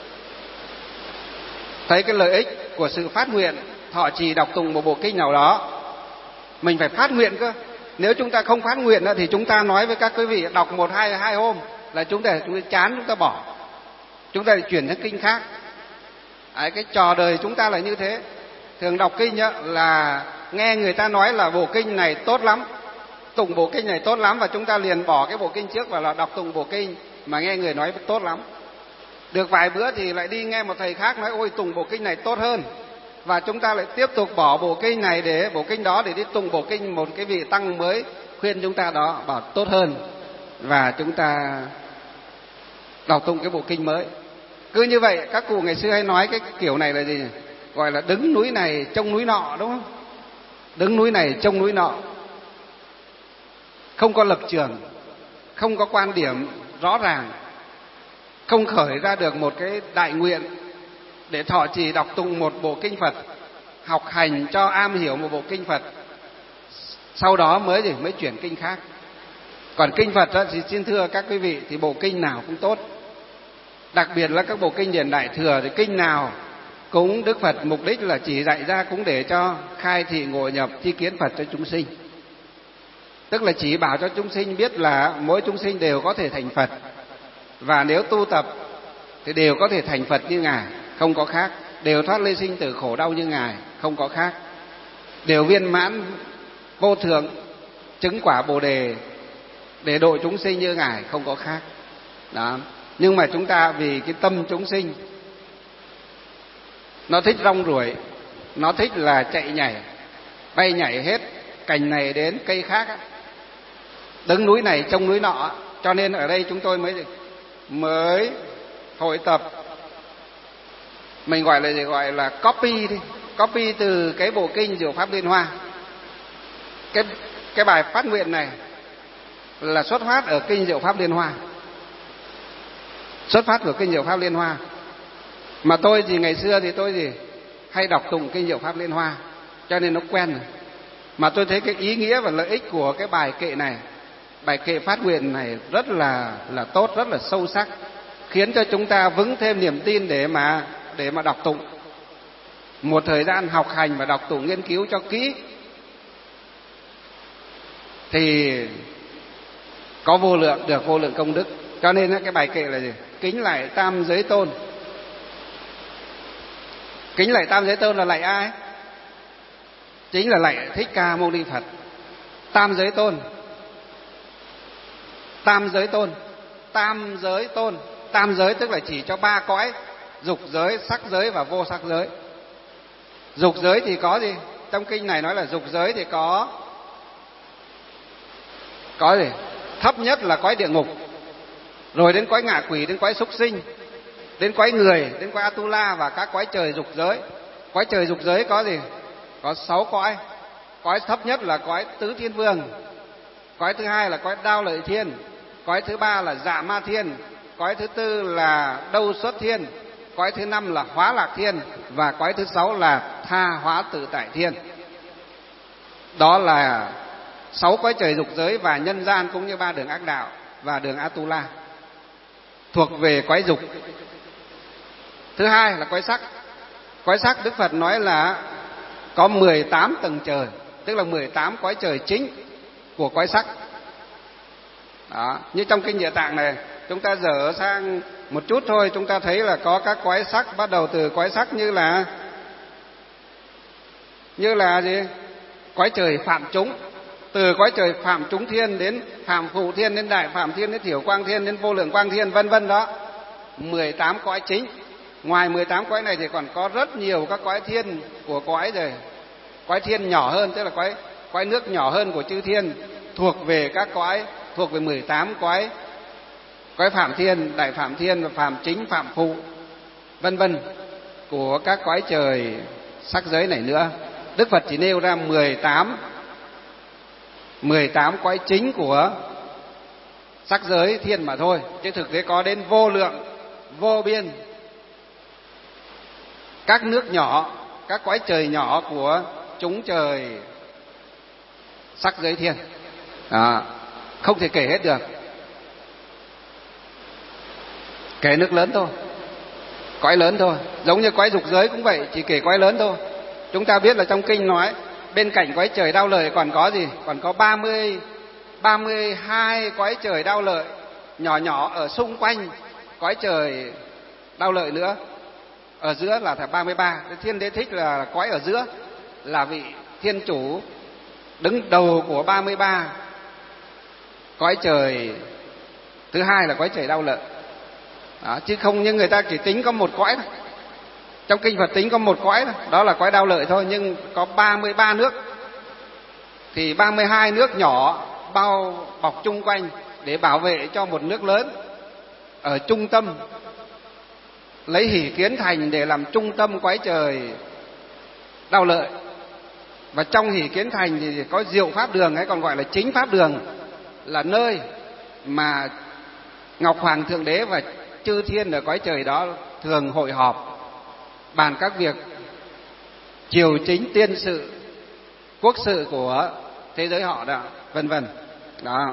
Thấy cái lợi ích của sự phát nguyện thọ trì đọc tụng một bộ kinh nào đó. Mình phải phát nguyện cơ. Nếu chúng ta không phát nguyện thì chúng ta nói với các quý vị đọc 1-2 hôm là chúng ta chán, chúng ta bỏ. Chúng ta chuyển sang kinh khác. Cái trò đời chúng ta là như thế. Thường đọc kinh là nghe người ta nói là bộ kinh này tốt lắm, tụng bộ kinh này tốt lắm, và chúng ta liền bỏ cái bộ kinh trước và là đọc tụng bộ kinh mà nghe người nói tốt lắm. Được vài bữa thì lại đi nghe một thầy khác nói ôi tụng bộ kinh này tốt hơn, và chúng ta lại tiếp tục bỏ bộ kinh này để bộ kinh đó để đi tụng bộ kinh một cái vị tăng mới khuyên chúng ta đó bảo tốt hơn, và chúng ta đọc tụng cái bộ kinh mới. Cứ như vậy các cụ ngày xưa hay nói cái kiểu này là gì? Gọi là đứng núi này trông núi nọ, đúng không? Đứng núi này trông núi nọ, không có lập trường, không có quan điểm rõ ràng, không khởi ra được một cái đại nguyện để thọ trì đọc tụng một bộ kinh Phật, học hành cho am hiểu một bộ kinh Phật, sau đó mới chuyển kinh khác. Còn kinh Phật đó, thì xin thưa các quý vị, thì bộ kinh nào cũng tốt, đặc biệt là các bộ kinh điển Đại Thừa, thì kinh nào cũng Đức Phật mục đích là chỉ dạy ra cũng để cho khai thị ngộ nhập tri kiến Phật cho chúng sinh. Tức là chỉ bảo cho chúng sinh biết là mỗi chúng sinh đều có thể thành Phật, và nếu tu tập thì đều có thể thành Phật như Ngài, không có khác. Đều thoát ly sinh tử khổ đau như Ngài, không có khác. Đều viên mãn vô thượng chứng quả Bồ đề để độ chúng sinh như Ngài, không có khác. Đó. Nhưng mà chúng ta vì cái tâm chúng sinh nó thích rong ruổi, nó thích là chạy nhảy, bay nhảy hết cành này đến cây khác á, đứng núi này trông núi nọ. Cho nên ở đây chúng tôi mới hội tập, mình gọi là gì? Gọi là copy đi, copy từ cái bộ kinh Diệu Pháp Liên Hoa. Cái bài phát nguyện này là xuất phát ở kinh Diệu Pháp Liên Hoa, xuất phát của kinh Diệu Pháp Liên Hoa. Mà tôi thì ngày xưa thì tôi hay đọc tụng kinh Diệu Pháp Liên Hoa, cho nên nó quen rồi. Mà tôi thấy cái ý nghĩa và lợi ích của cái bài kệ này, bài kệ phát nguyện này rất là tốt, rất là sâu sắc, khiến cho chúng ta vững thêm niềm tin để mà đọc tụng. Một thời gian học hành và đọc tụng nghiên cứu cho kỹ thì có được vô lượng công đức. Cho nên cái bài kệ là gì? Kính lạy tam giới tôn. Kính lạy tam giới tôn là lạy ai? Chính là lạy Thích Ca Mâu Ni Phật. Tam giới tôn, tam giới tôn, tam giới tôn. Tam giới tức là chỉ cho ba cõi: dục giới, sắc giới và vô sắc giới. Dục giới thì có gì? Trong kinh này nói là dục giới thì có gì? Thấp nhất là cõi địa ngục, rồi đến cõi ngạ quỷ, đến cõi súc sinh, đến cõi người, đến cõi Atula và các cõi trời dục giới. Cõi trời dục giới có gì? Có 6 cõi. Cõi thấp nhất là cõi Tứ Thiên Vương, cõi thứ hai là cõi Đao Lợi Thiên, cõi thứ ba là Dạ Ma Thiên, cõi thứ tư là Đâu Xuất Thiên, cõi thứ năm là Hóa Lạc Thiên, và cõi thứ 6 là Tha Hóa Tự Tại Thiên. Đó là 6 cõi trời dục giới và nhân gian, cũng như 3 đường ác đạo và đường Atula, thuộc về cõi dục. Thứ hai là cõi sắc. Cõi sắc Đức Phật nói là có 18 tầng trời, tức là 18 cõi trời chính của cõi sắc. Đó, như trong kinh Địa Tạng này, chúng ta dở sang một chút thôi, chúng ta thấy là có các cõi sắc, bắt đầu từ cõi sắc như là gì? Cõi trời phạm chúng, từ cõi trời phạm chúng thiên đến phạm phụ thiên, đến đại phạm thiên, đến thiểu quang thiên, đến vô lượng quang thiên, vân vân. Đó, 18 cõi chính. Ngoài 18 cõi này thì còn có rất nhiều các cõi thiên của cõi rồi. Cõi thiên nhỏ hơn, tức là cõi nước nhỏ hơn của chư thiên, thuộc về các cõi, thuộc về 18 cõi: cõi phạm thiên, đại phạm thiên, phạm chính, phạm phụ, vân vân, của các cõi trời sắc giới này nữa. Đức Phật chỉ nêu ra 18 cõi chính của sắc giới thiên mà thôi, chứ thực tế có đến vô lượng, vô biên các nước nhỏ, các cõi trời nhỏ của chúng trời sắc giới thiên. Đó, không thể kể hết được. Kể nước lớn thôi, cõi lớn thôi. Giống như cõi dục giới cũng vậy, chỉ kể cõi lớn thôi. Chúng ta biết là trong kinh nói bên cạnh cõi trời Đao Lợi còn có gì? Còn có 32 cõi trời Đao Lợi nhỏ nhỏ ở xung quanh cõi trời Đao Lợi nữa. Ở giữa là 33. Thiên Đế Thích là cõi ở giữa, là vị thiên chủ đứng đầu của 33 cõi trời. Thứ hai là cõi trời Đao Lợi. Đó, chứ không như người ta chỉ tính có một cõi thôi. Trong kinh Phật tính có một cõi thôi, đó là cõi Đao Lợi thôi, nhưng có 33 nước, thì 32 nước nhỏ bao bọc chung quanh để bảo vệ cho một nước lớn ở trung tâm, lấy Hỷ Kiến Thành để làm trung tâm cõi trời Đao Lợi. Và trong Hỷ Kiến Thành thì có Diệu Pháp Đường hay còn gọi là Chính Pháp Đường, là nơi mà Ngọc Hoàng Thượng Đế và chư thiên ở cõi trời đó thường hội họp bàn các việc triều chính, tiên sự, quốc sự của thế giới họ đó, vân vân. Đó.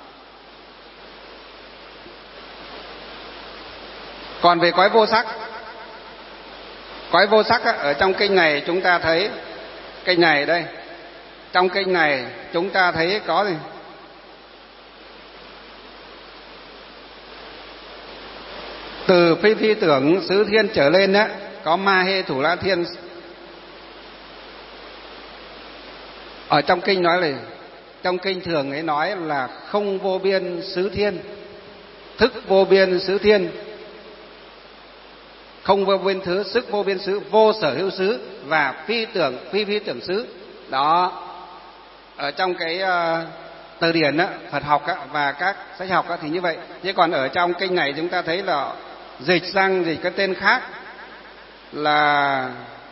Còn về cõi vô sắc, cõi vô sắc ở trong kinh này chúng ta thấy, kinh này đây, trong kinh này chúng ta thấy có gì? Từ phi phi tưởng xứ thiên trở lên á, có Ma Hê Thủ La Thiên. Ở trong kinh nói là, trong kinh thường ấy nói là không vô biên xứ thiên, thức vô biên xứ thiên, không vô biên thứ, sức vô biên xứ, vô sở hữu xứ và phi phi tưởng xứ. Đó, ở trong cái từ điển á, Phật học á, và các sách học á, thì như vậy. Chứ còn ở trong kinh này chúng ta thấy là dịch sang dịch cái tên khác là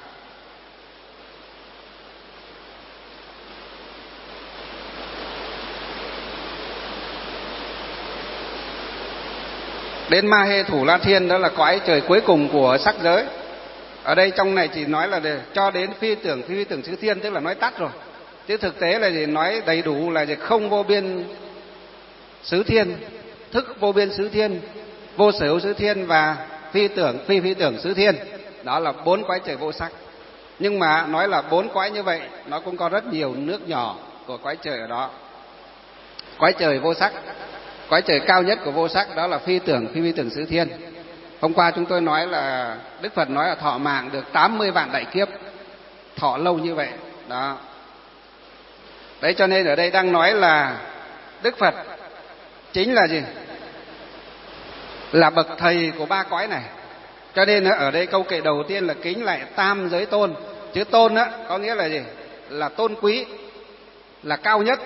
đến Ma Hê Thủ La Thiên, đó là cõi trời cuối cùng của sắc giới. Ở đây trong này chỉ nói là để cho đến phi tưởng xứ thiên, tức là nói tắt rồi. Chứ thực tế là gì, nói đầy đủ là gì, không vô biên xứ thiên, thức vô biên xứ thiên, vô sở hữu xứ thiên và phi tưởng xứ thiên. Đó là 4 cõi trời vô sắc. Nhưng mà nói là 4 cõi như vậy, nó cũng có rất nhiều nước nhỏ của cõi trời ở đó. Cõi trời vô sắc, cõi trời cao nhất của vô sắc đó là phi tưởng xứ thiên. Hôm qua chúng tôi nói là Đức Phật nói là thọ mạng được 80 vạn đại kiếp, thọ lâu như vậy. Đó. Đấy, cho nên ở đây đang nói là Đức Phật chính là gì? Là bậc thầy của 3 cõi này. Cho nên ở đây câu kệ đầu tiên là kính lại tam giới tôn. Chữ tôn á có nghĩa là gì? Là tôn quý, là cao nhất.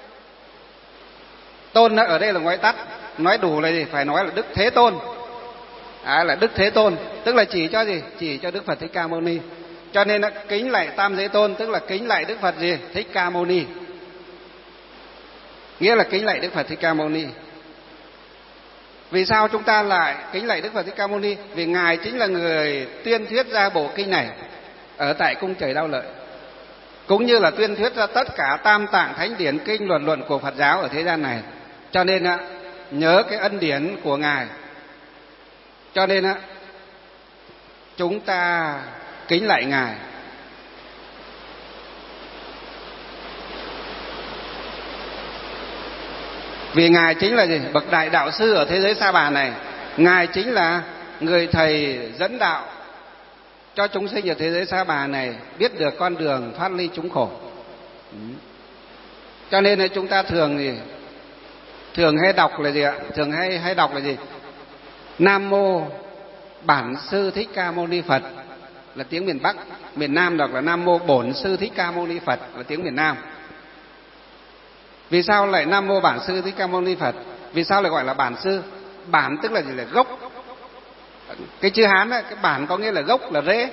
Tôn ở đây là gọi tắt, nói đủ là gì? Phải nói là Đức Thế Tôn. Là Đức Thế Tôn, tức là chỉ cho gì? Chỉ cho Đức Phật Thích Ca Mâu Ni. Cho nên kính lại tam giới tôn, tức là kính lại Đức Phật gì? Thích Ca Mâu Ni. Nghĩa là kính lại Đức Phật Thích Ca Mâu Ni. Vì sao chúng ta lại kính lạy Đức Phật Thích Ca Mâu Ni? Vì Ngài chính là người tuyên thuyết ra bộ kinh này ở tại cung trời Đao Lợi, cũng như là tuyên thuyết ra tất cả tam tạng thánh điển, kinh luận của Phật giáo ở thế gian này. Cho nên nhớ cái ân điển của Ngài, cho nên chúng ta kính lạy Ngài. Vì Ngài chính là gì? Bậc đại đạo sư ở thế giới Sa Bà này. Ngài chính là người thầy dẫn đạo cho chúng sinh ở thế giới Sa Bà này biết được con đường thoát ly chúng khổ. Cho nên chúng ta thường hay đọc là gì ạ? Thường hay đọc là gì? Nam mô Bản Sư Thích Ca Mâu Ni Phật là tiếng miền Bắc, miền Nam đọc là Nam mô Bổn Sư Thích Ca Mâu Ni Phật là tiếng miền Nam. Vì sao lại Nam mô Bản Sư Thích Ca Mâu Ni Phật? Vì sao lại gọi là bản sư? Bản tức là gì? Là gốc. Cái chữ Hán ấy, cái bản có nghĩa là gốc, là rễ.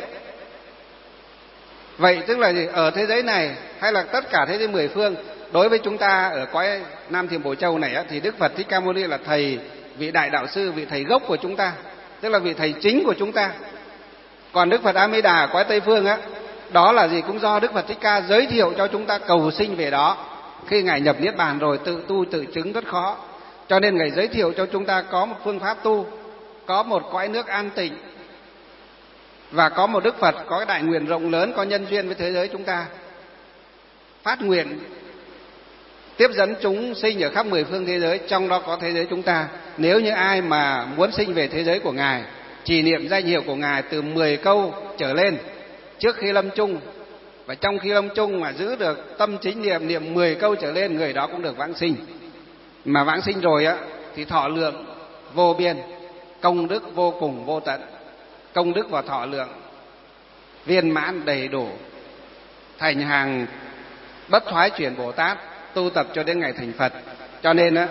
Vậy tức là gì? Ở thế giới này hay là tất cả thế giới 10 phương, đối với chúng ta ở cõi Nam Thiểm Bổ Châu này thì Đức Phật Thích Ca Mâu Ni là thầy, vị đại đạo sư, vị thầy gốc của chúng ta, tức là vị thầy chính của chúng ta. Còn Đức Phật A Di Đà ở cõi Tây phương đó là gì? Cũng do Đức Phật Thích Ca giới thiệu cho chúng ta cầu sinh về đó. Khi Ngài nhập Niết Bàn rồi tự tu tự chứng rất khó, cho nên Ngài giới thiệu cho chúng ta có một phương pháp tu, có một cõi nước an tịnh, và có một Đức Phật có cái đại nguyện rộng lớn, có nhân duyên với thế giới chúng ta, phát nguyện tiếp dẫn chúng sinh ở khắp 10 phương thế giới, trong đó có thế giới chúng ta. Nếu như ai mà muốn sinh về thế giới của Ngài, trì niệm danh hiệu của Ngài từ 10 câu trở lên trước khi lâm chung, và trong khi lâm chung mà giữ được tâm chính niệm 10 câu trở lên, người đó cũng được vãng sinh. Mà vãng sinh rồi thì thọ lượng vô biên, công đức vô cùng vô tận. Công đức và thọ lượng viên mãn đầy đủ, thành hàng bất thoái chuyển Bồ Tát, tu tập cho đến ngày thành Phật. Cho nên á,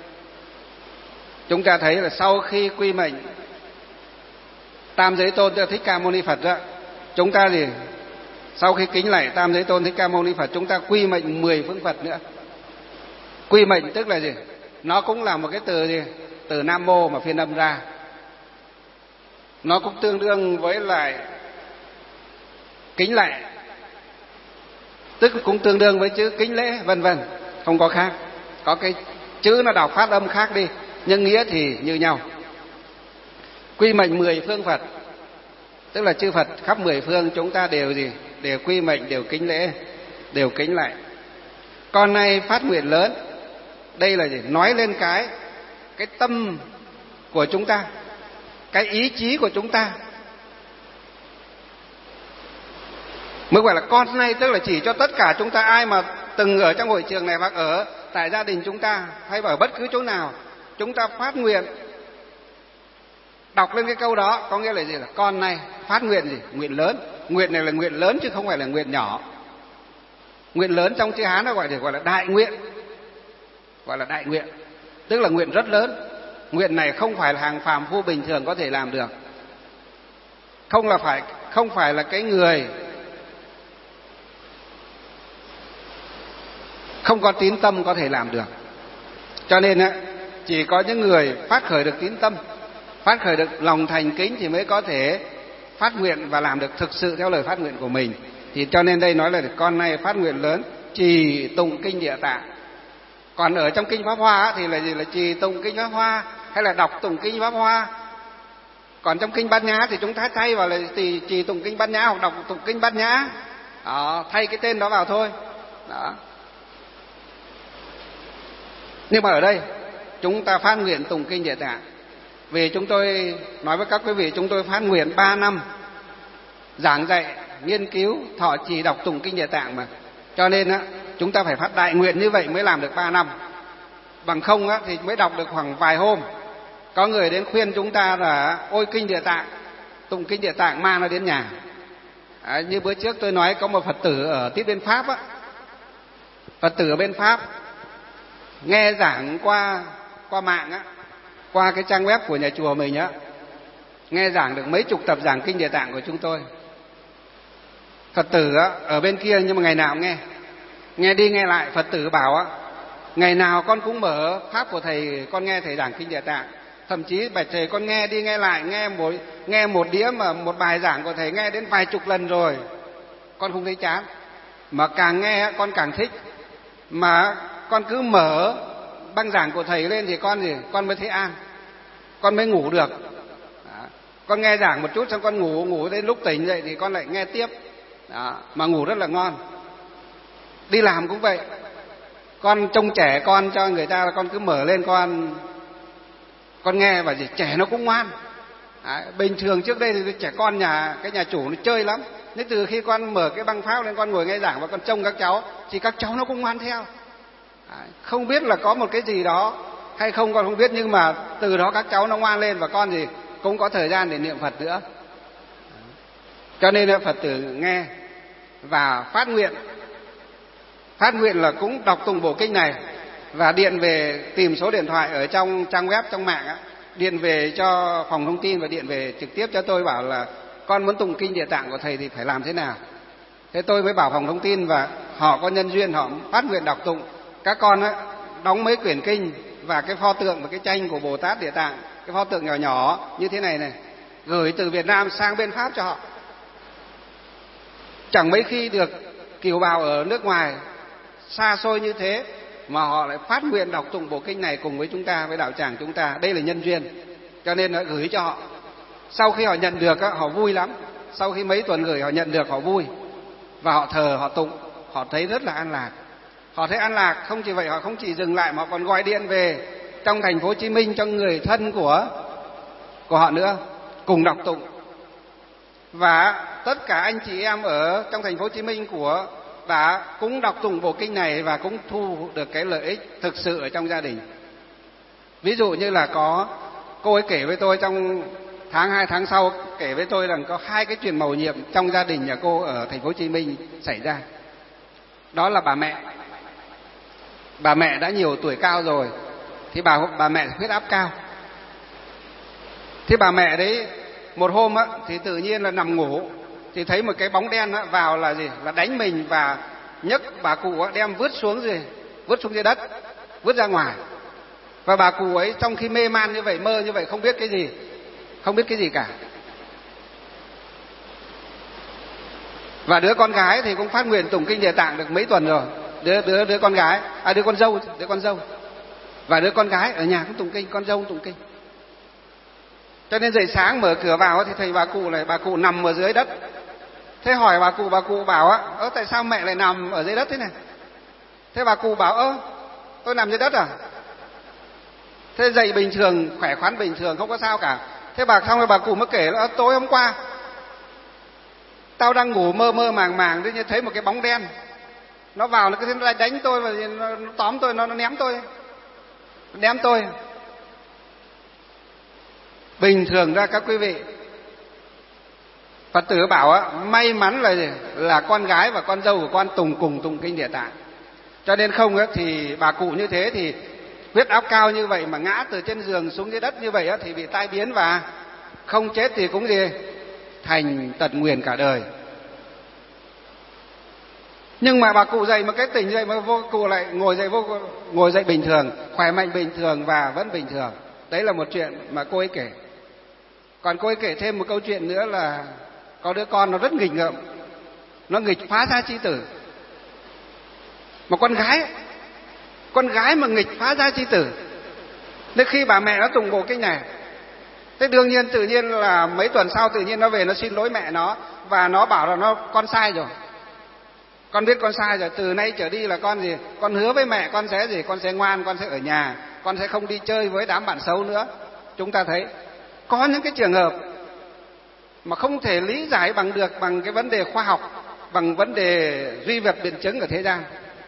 chúng ta thấy là sau khi quy mệnh Tam Giới Tôn Thích Ca Mâu Ni Phật đó, chúng ta gì? Sau khi kính lạy Tam Giới Tôn Thích Ca Mâu Ni Phật, chúng ta quy mệnh 10 phương Phật nữa. Quy mệnh tức là gì? Nó cũng là một cái từ gì? Từ Nam Mô mà phiên âm ra. Nó cũng tương đương với lại kính lạy, tức cũng tương đương với chữ kính lễ, vân vân, không có khác. Có cái chữ nó đọc phát âm khác đi, nhưng nghĩa thì như nhau. Quy mệnh 10 phương Phật, tức là chư Phật khắp 10 phương chúng ta đều gì? Đều quy mệnh, đều kính lễ, đều kính lạy. Con nay phát nguyện lớn, đây là gì? Nói lên cái tâm của chúng ta, cái ý chí của chúng ta. Mới gọi là con nay, tức là chỉ cho tất cả chúng ta, ai mà từng ở trong hội trường này hoặc ở tại gia đình chúng ta hay ở bất cứ chỗ nào, chúng ta phát nguyện, đọc lên cái câu đó, có nghĩa là gì? Là con nay phát nguyện gì? Nguyện lớn. Nguyện này là nguyện lớn chứ không phải là nguyện nhỏ. Nguyện lớn trong chữ Hán nó gọi là đại nguyện, gọi là đại nguyện, tức là nguyện rất lớn. Nguyện này không phải là hàng phàm phu bình thường có thể làm được, không phải là cái người không có tín tâm có thể làm được. Cho nên á, chỉ có những người phát khởi được tín tâm, phát khởi được lòng thành kính thì mới có thể phát nguyện và làm được thực sự theo lời phát nguyện của mình. Thì cho nên đây nói là con nay phát nguyện lớn, trì tụng kinh Địa Tạng. Còn ở trong kinh Pháp Hoa thì là gì? Là trì tụng kinh Pháp Hoa hay là đọc tụng kinh Pháp Hoa. Còn trong kinh Bát Nhã thì chúng ta thay vào là trì tụng kinh Bát Nhã hoặc đọc tụng kinh Bát Nhã. Đó, thay cái tên đó vào thôi. Đó. Nhưng mà ở đây chúng ta phát nguyện tụng kinh Địa Tạng. Vì chúng tôi nói với các quý vị, chúng tôi phát nguyện 3 năm giảng dạy, nghiên cứu, thọ trì đọc tụng kinh Địa Tạng mà. Cho nên á, chúng ta phải phát đại nguyện như vậy mới làm được 3 năm. Bằng không á, thì mới đọc được khoảng vài hôm. Có người đến khuyên chúng ta là ôi kinh Địa Tạng, tụng kinh Địa Tạng mang nó đến nhà. Như bữa trước tôi nói có một Phật tử ở tiếp bên Pháp á, Phật tử ở bên Pháp nghe giảng qua mạng á, qua cái trang web của nhà chùa mình á, nghe giảng được mấy chục tập giảng kinh Địa Tạng của chúng tôi. Phật tử á, ở bên kia nhưng mà ngày nào cũng nghe đi nghe lại. Phật tử bảo á, ngày nào con cũng mở pháp của thầy, con nghe thầy giảng kinh Địa Tạng. Thậm chí bạch thầy con nghe đi nghe lại, nghe một đĩa mà một bài giảng của thầy nghe đến vài chục lần rồi, con không thấy chán, mà càng nghe con càng thích. Mà con cứ mở băng giảng của thầy lên thì con mới thấy an, con mới ngủ được. Đó. Con nghe giảng một chút xong con ngủ đến lúc tỉnh dậy thì con lại nghe tiếp. Đó. Mà ngủ rất là ngon. Đi làm cũng vậy, con trông trẻ con cho người ta là con cứ mở lên con nghe và gì trẻ nó cũng ngoan. Đấy. Bình thường trước đây thì trẻ con cái nhà chủ nó chơi lắm, nhưng từ khi con mở cái băng pháp lên con ngồi nghe giảng và con trông các cháu thì các cháu nó cũng ngoan theo. Đấy. Không biết là có một cái gì đó hay không con không biết, nhưng mà từ đó các cháu nó ngoan lên và con gì cũng có thời gian để niệm Phật nữa. Cho nên là Phật tử nghe và phát nguyện là cũng đọc tụng bộ kinh này và điện về, tìm số điện thoại ở trong trang web, trong mạng á, điện về cho phòng thông tin và điện về trực tiếp cho tôi, bảo là con muốn tụng kinh Địa Tạng của thầy thì phải làm thế nào. Thế tôi mới bảo phòng thông tin và họ có nhân duyên, họ phát nguyện đọc tụng. Các con á, đóng mấy quyển kinh và cái pho tượng và cái tranh của Bồ Tát Địa Tạng, cái pho tượng nhỏ nhỏ như thế này, gửi từ Việt Nam sang bên Pháp cho họ. Chẳng mấy khi được kiều bào ở nước ngoài xa xôi như thế mà họ lại phát nguyện đọc tụng bộ kinh này cùng với chúng ta, với đạo tràng chúng ta. Đây là nhân duyên, cho nên nó gửi cho họ. Sau khi họ nhận được họ vui lắm. Sau khi mấy tuần gửi họ nhận được họ vui và họ thờ, họ tụng, họ thấy rất là an lạc. Họ thấy an lạc. Không chỉ vậy, họ không chỉ dừng lại mà họ còn gọi điện về trong thành phố Hồ Chí Minh cho người thân của họ nữa cùng đọc tụng. Và tất cả anh chị em ở trong thành phố Hồ Chí Minh đã cũng đọc tụng bộ kinh này và cũng thu được cái lợi ích thực sự ở trong gia đình. Ví dụ như là có cô ấy kể với tôi, trong tháng 2 tháng sau kể với tôi rằng có 2 cái chuyện mầu nhiệm trong gia đình nhà cô ở thành phố Hồ Chí Minh xảy ra. Đó là bà mẹ. Bà mẹ đã nhiều tuổi cao rồi, thì bà mẹ huyết áp cao. Thế bà mẹ đấy một hôm á thì tự nhiên là nằm ngủ thì thấy một cái bóng đen á vào là gì? Là đánh mình và nhấc bà cụ á đem vứt xuống dưới đất, vứt ra ngoài. Và bà cụ ấy trong khi mê man như vậy, mơ như vậy, không biết cái gì cả. Và đứa con gái thì cũng phát nguyện tụng kinh Địa Tạng được mấy tuần rồi. Đứa con gái, đứa con dâu. Và đứa con gái ở nhà cũng tụng kinh, con dâu cũng tụng kinh. Cho nên dậy sáng mở cửa vào thì thấy bà cụ nằm ở dưới đất. Thế hỏi bà cụ bảo á, tại sao mẹ lại nằm ở dưới đất thế này? Thế bà cụ bảo, tôi nằm dưới đất à? Thế dậy bình thường, khỏe khoắn bình thường, không có sao cả. Thế xong rồi bà cụ mới kể là tối hôm qua tao đang ngủ mơ mơ màng tự nhiên thấy một cái bóng đen nó vào, nó cứ đánh tôi và nó tóm tôi, nó ném tôi. Bình thường ra các quý vị, Phật tử bảo á, may mắn là con gái và con dâu của con cùng tụng kinh Địa Tạng. Cho nên không á thì bà cụ như thế thì huyết áp cao như vậy mà ngã từ trên giường xuống dưới đất như vậy á thì bị tai biến, và không chết thì cũng thành tật nguyền cả đời. Nhưng mà bà cụ dậy một cái tỉnh dậy mà cụ lại ngồi dậy bình thường, khỏe mạnh bình thường và vẫn bình thường. Đấy là một chuyện mà cô ấy kể. Còn cô ấy kể thêm một câu chuyện nữa là có đứa con nó rất nghịch ngợm, nó nghịch phá gia chi tử. Một con gái mà nghịch phá gia chi tử. Nên khi bà mẹ nó tụng bộ kinh này, thế đương nhiên tự nhiên là mấy tuần sau tự nhiên nó về nó xin lỗi mẹ nó, và nó bảo là con sai rồi. Con biết con sai rồi, từ nay trở đi là con hứa với mẹ con sẽ ngoan, con sẽ ở nhà, con sẽ không đi chơi với đám bạn xấu nữa. Chúng ta thấy có những cái trường hợp mà không thể lý giải bằng cái vấn đề khoa học, bằng vấn đề duy vật biện chứng ở thế gian.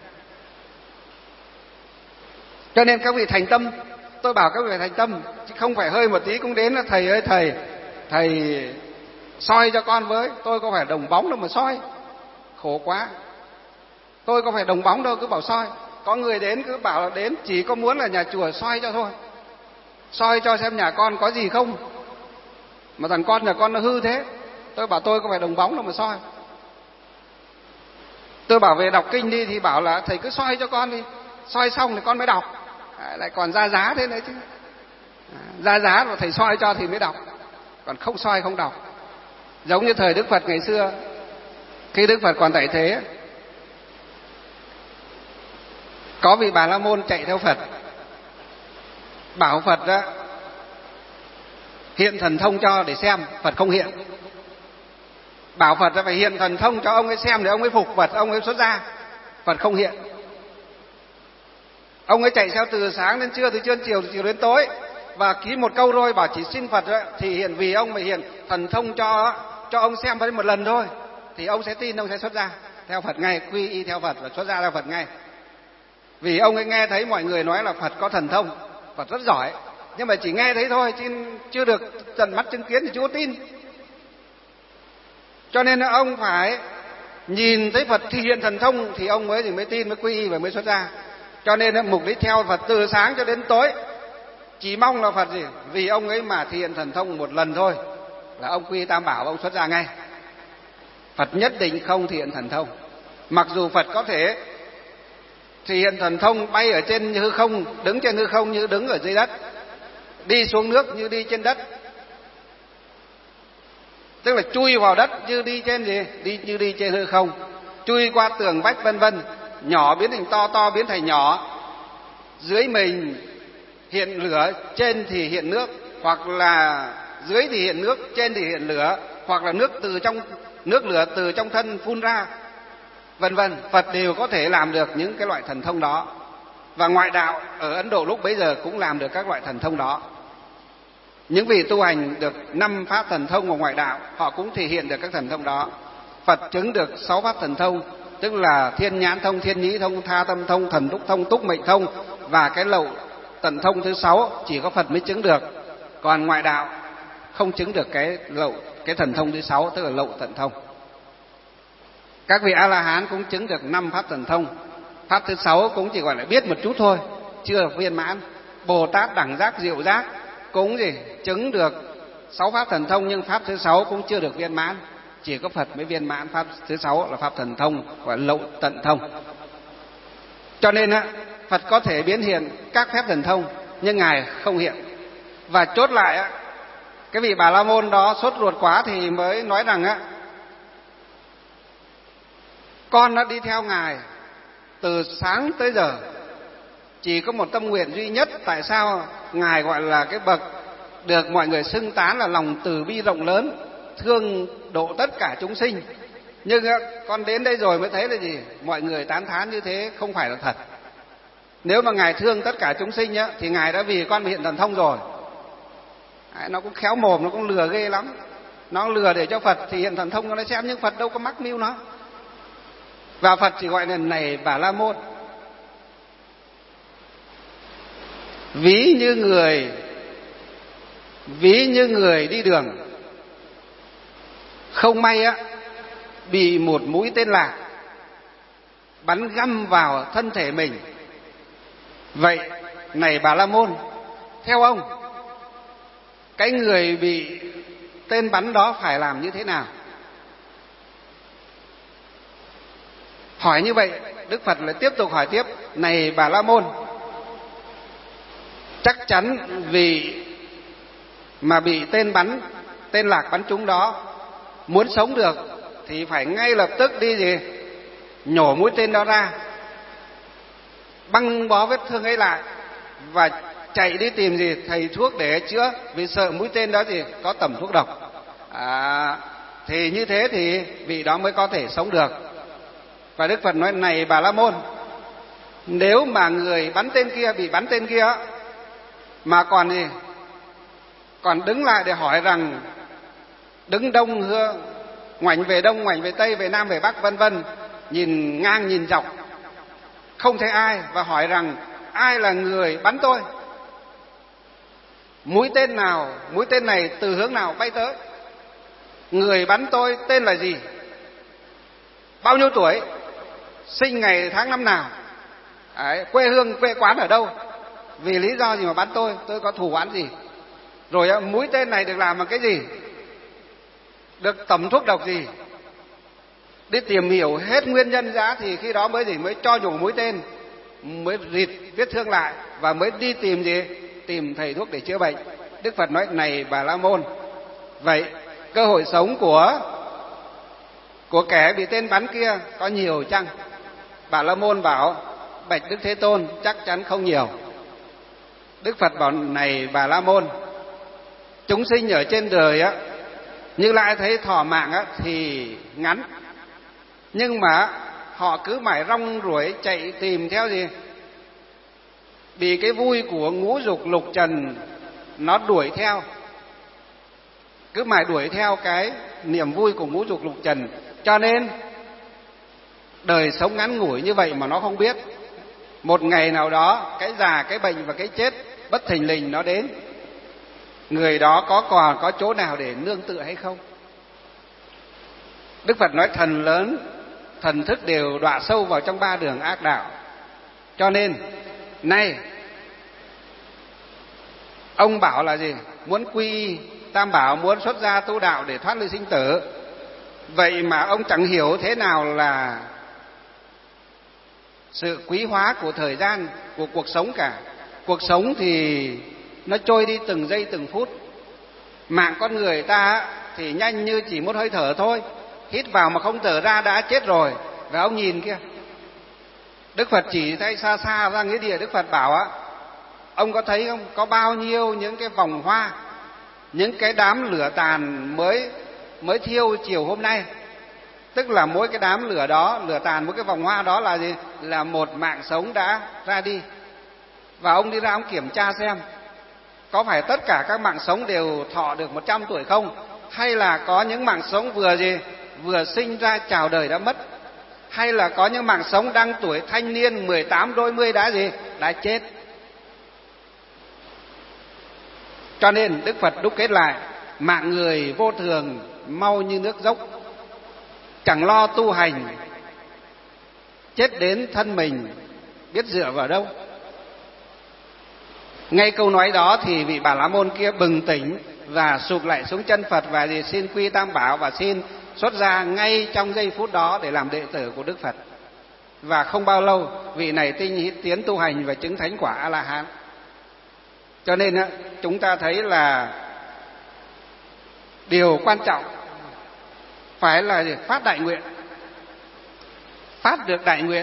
Cho nên các vị thành tâm, tôi bảo các vị thành tâm, chứ không phải hơi một tí cũng đến là thầy ơi thầy soi cho con với. Tôi có phải đồng bóng đâu mà soi, khổ quá. Tôi có phải đồng bóng đâu cứ bảo soi. Có người đến cứ bảo là đến chỉ có muốn là nhà chùa soi cho thôi, soi cho xem nhà con có gì không, mà thằng con nhà con nó hư thế. Tôi bảo tôi có phải đồng bóng đâu mà soi. Tôi bảo về đọc kinh đi thì bảo là thầy cứ soi cho con đi, soi xong thì con mới đọc. Lại còn ra giá thế đấy chứ, ra giá rồi thầy soi cho thì mới đọc, còn không soi không đọc. Giống như thời Đức Phật ngày xưa, khi Đức Phật còn tại thế, có vị Bà La Môn chạy theo Phật, bảo Phật đó hiện thần thông cho để xem. Phật không hiện. Bảo Phật phải hiện thần thông cho ông ấy xem để ông ấy phục Phật, ông ấy xuất gia. Phật không hiện. Ông ấy chạy theo từ sáng đến trưa, từ trưa đến chiều, từ chiều đến tối, và ký một câu rồi bảo chỉ xin Phật đó, thì hiện vì ông mà hiện thần thông cho ông xem với một lần thôi thì ông sẽ tin, ông sẽ xuất gia theo Phật ngay, quy y theo Phật và xuất gia theo Phật ngay. Vì ông ấy nghe thấy mọi người nói là Phật có thần thông, Phật rất giỏi, nhưng mà chỉ nghe thấy thôi chứ chưa được tận mắt chứng kiến thì chưa có tin. Cho nên ông phải nhìn thấy Phật thi hiện thần thông thì ông mới tin, mới quy y và mới xuất gia. Cho nên mục đích theo Phật từ sáng cho đến tối, chỉ mong là Phật vì ông ấy mà thi hiện thần thông một lần thôi là ông quy y Tam Bảo, ông xuất gia ngay. Phật nhất định không thi hiện thần thông. Mặc dù Phật có thể thì hiện thần thông bay ở trên hư không, đứng trên hư không như đứng ở dưới đất, đi xuống nước như đi trên đất, tức là chui vào đất như đi trên như đi trên hư không, chui qua tường vách vân vân, nhỏ biến thành to, to biến thành nhỏ, dưới mình hiện lửa, trên thì hiện nước, hoặc là dưới thì hiện nước, trên thì hiện lửa, hoặc là nước lửa từ trong thân phun ra, vân vân. Phật đều có thể làm được những cái loại thần thông đó. Và ngoại đạo ở Ấn Độ lúc bấy giờ cũng làm được các loại thần thông đó. Những vị tu hành được 5 pháp thần thông của ngoại đạo, họ cũng thể hiện được các thần thông đó. Phật chứng được 6 pháp thần thông, tức là thiên nhãn thông, thiên nhĩ thông, tha tâm thông, thần túc thông, túc mệnh thông, và cái lậu tận thông thứ 6 chỉ có Phật mới chứng được. Còn ngoại đạo không chứng được cái thần thông thứ 6, tức là lậu tận thông. Các vị A La Hán cũng chứng được 5 pháp thần thông, pháp thứ 6 cũng chỉ gọi là biết một chút thôi, chưa viên mãn. Bồ Tát đẳng giác diệu giác cũng chứng được 6 pháp thần thông, nhưng pháp thứ 6 cũng chưa được viên mãn. Chỉ có Phật mới viên mãn pháp thứ 6 là pháp thần thông, gọi là lậu tận thông. Cho nên Phật có thể biến hiện các phép thần thông, nhưng Ngài không hiện. Và chốt lại, cái vị Bà La Môn đó sốt ruột quá thì mới nói rằng con đã đi theo Ngài từ sáng tới giờ, chỉ có một tâm nguyện duy nhất. Tại sao Ngài gọi là cái bậc được mọi người xưng tán là lòng từ bi rộng lớn, thương độ tất cả chúng sinh? Nhưng con đến đây rồi mới thấy là gì? Mọi người tán thán như thế không phải là thật. Nếu mà Ngài thương tất cả chúng sinh thì Ngài đã vì con hiện thần thông rồi. Nó cũng khéo mồm, nó cũng lừa ghê lắm. Nó lừa để cho Phật thì hiện thần thông cho nó xem, nhưng Phật đâu có mắc mưu nó. Và Phật chỉ gọi là này Bà La Môn. Ví như người đi đường, không may bị một mũi tên lạc bắn găm vào thân thể mình. Vậy này Bà La Môn, theo ông, cái người bị tên bắn đó phải làm như thế nào? Hỏi như vậy, Đức Phật lại tiếp tục hỏi tiếp: này Bà La Môn, chắc chắn vì mà bị tên lạc bắn trúng đó, muốn sống được thì phải ngay lập tức đi nhổ mũi tên đó ra, băng bó vết thương ấy lại và chạy đi tìm thầy thuốc để chữa, vì sợ mũi tên đó có tẩm thuốc độc. Thì như thế thì vị đó mới có thể sống được. Và Đức Phật nói: này Bà La Môn, nếu mà người bắn tên kia bị bắn tên kia mà còn đứng lại để hỏi rằng đứng đông ngoảnh về đông, ngoảnh về tây, về nam, về bắc, vân vân, nhìn ngang nhìn dọc không thấy ai, và hỏi rằng ai là người bắn tôi, mũi tên này từ hướng nào bay tới, người bắn tôi tên là gì, bao nhiêu tuổi, sinh ngày tháng năm nào, quê hương quê quán ở đâu, vì lý do gì mà bắn tôi có thù oán gì, rồi mũi tên này được làm bằng cái gì, được tẩm thuốc độc gì. Đi tìm hiểu hết nguyên nhân ra thì khi đó mới cho nhổ mũi tên, mới rịt vết thương lại và mới đi tìm thầy thuốc để chữa bệnh. Đức Phật nói: này Bà La Môn, vậy cơ hội sống của kẻ bị tên bắn kia có nhiều chăng? Bà La Môn bảo: bạch Đức Thế Tôn, chắc chắn không nhiều. Đức Phật bảo: này Bà La Môn, chúng sinh ở trên đời Như Lai thấy thọ mạng thì ngắn, nhưng mà họ cứ mãi rong ruổi chạy tìm theo bị cái vui của ngũ dục lục trần nó đuổi theo, cứ mãi đuổi theo cái niềm vui của ngũ dục lục trần, cho nên đời sống ngắn ngủi như vậy mà nó không biết. Một ngày nào đó cái già, cái bệnh và cái chết bất thình lình nó đến, người đó còn có chỗ nào để nương tựa hay không? Đức Phật nói thần lớn, thần thức đều đọa sâu vào trong 3 đường ác đạo. Cho nên nay ông bảo là muốn quy tam bảo, muốn xuất gia tu đạo để thoát ly sinh tử. Vậy mà ông chẳng hiểu thế nào là sự quý hóa của thời gian, của cuộc sống cả. Cuộc sống thì nó trôi đi từng giây từng phút. Mạng con người ta thì nhanh như chỉ một hơi thở thôi, hít vào mà không thở ra đã chết rồi. Và ông nhìn kia, Đức Phật chỉ thấy xa xa ra nghĩa địa. Đức Phật bảo ông có thấy không, có bao nhiêu những cái vòng hoa, những cái đám lửa tàn mới thiêu chiều hôm nay. Tức là mỗi cái đám lửa đó, lửa tàn, mỗi cái vòng hoa đó là là một mạng sống đã ra đi. Và ông đi ra ông kiểm tra xem có phải tất cả các mạng sống đều thọ được 100 tuổi không, hay là có những mạng sống vừa sinh ra chào đời đã mất, hay là có những mạng sống đang tuổi thanh niên 18 đôi mươi đã chết. Cho nên Đức Phật đúc kết lại mạng người vô thường mau như nước dốc, chẳng lo tu hành, chết đến thân mình biết dựa vào đâu. Ngay câu nói đó thì vị Bà La Môn kia bừng tỉnh và sụp lại xuống chân Phật và xin quy Tam Bảo và xin xuất gia ngay trong giây phút đó để làm đệ tử của Đức Phật. Và không bao lâu vị này tinh tiến tu hành và chứng thánh quả A La Hán. Cho nên chúng ta thấy là điều quan trọng phải là phát đại nguyện, phát được đại nguyện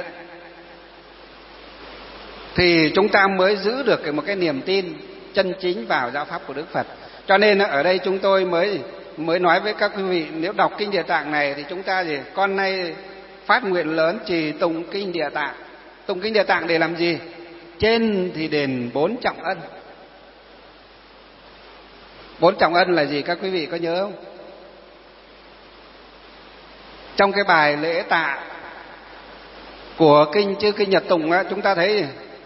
thì chúng ta mới giữ được một cái niềm tin chân chính vào giáo pháp của Đức Phật. Cho nên ở đây chúng tôi mới nói với các quý vị, nếu đọc kinh Địa Tạng này thì chúng ta con nay phát nguyện lớn trì tụng kinh Địa Tạng. Tụng kinh Địa Tạng để làm gì? Trên thì đền 4 trọng ân. 4 trọng ân là gì các quý vị có nhớ không? Trong cái bài lễ tạ của kinh Chư Kinh Nhật Tụng á, chúng ta thấy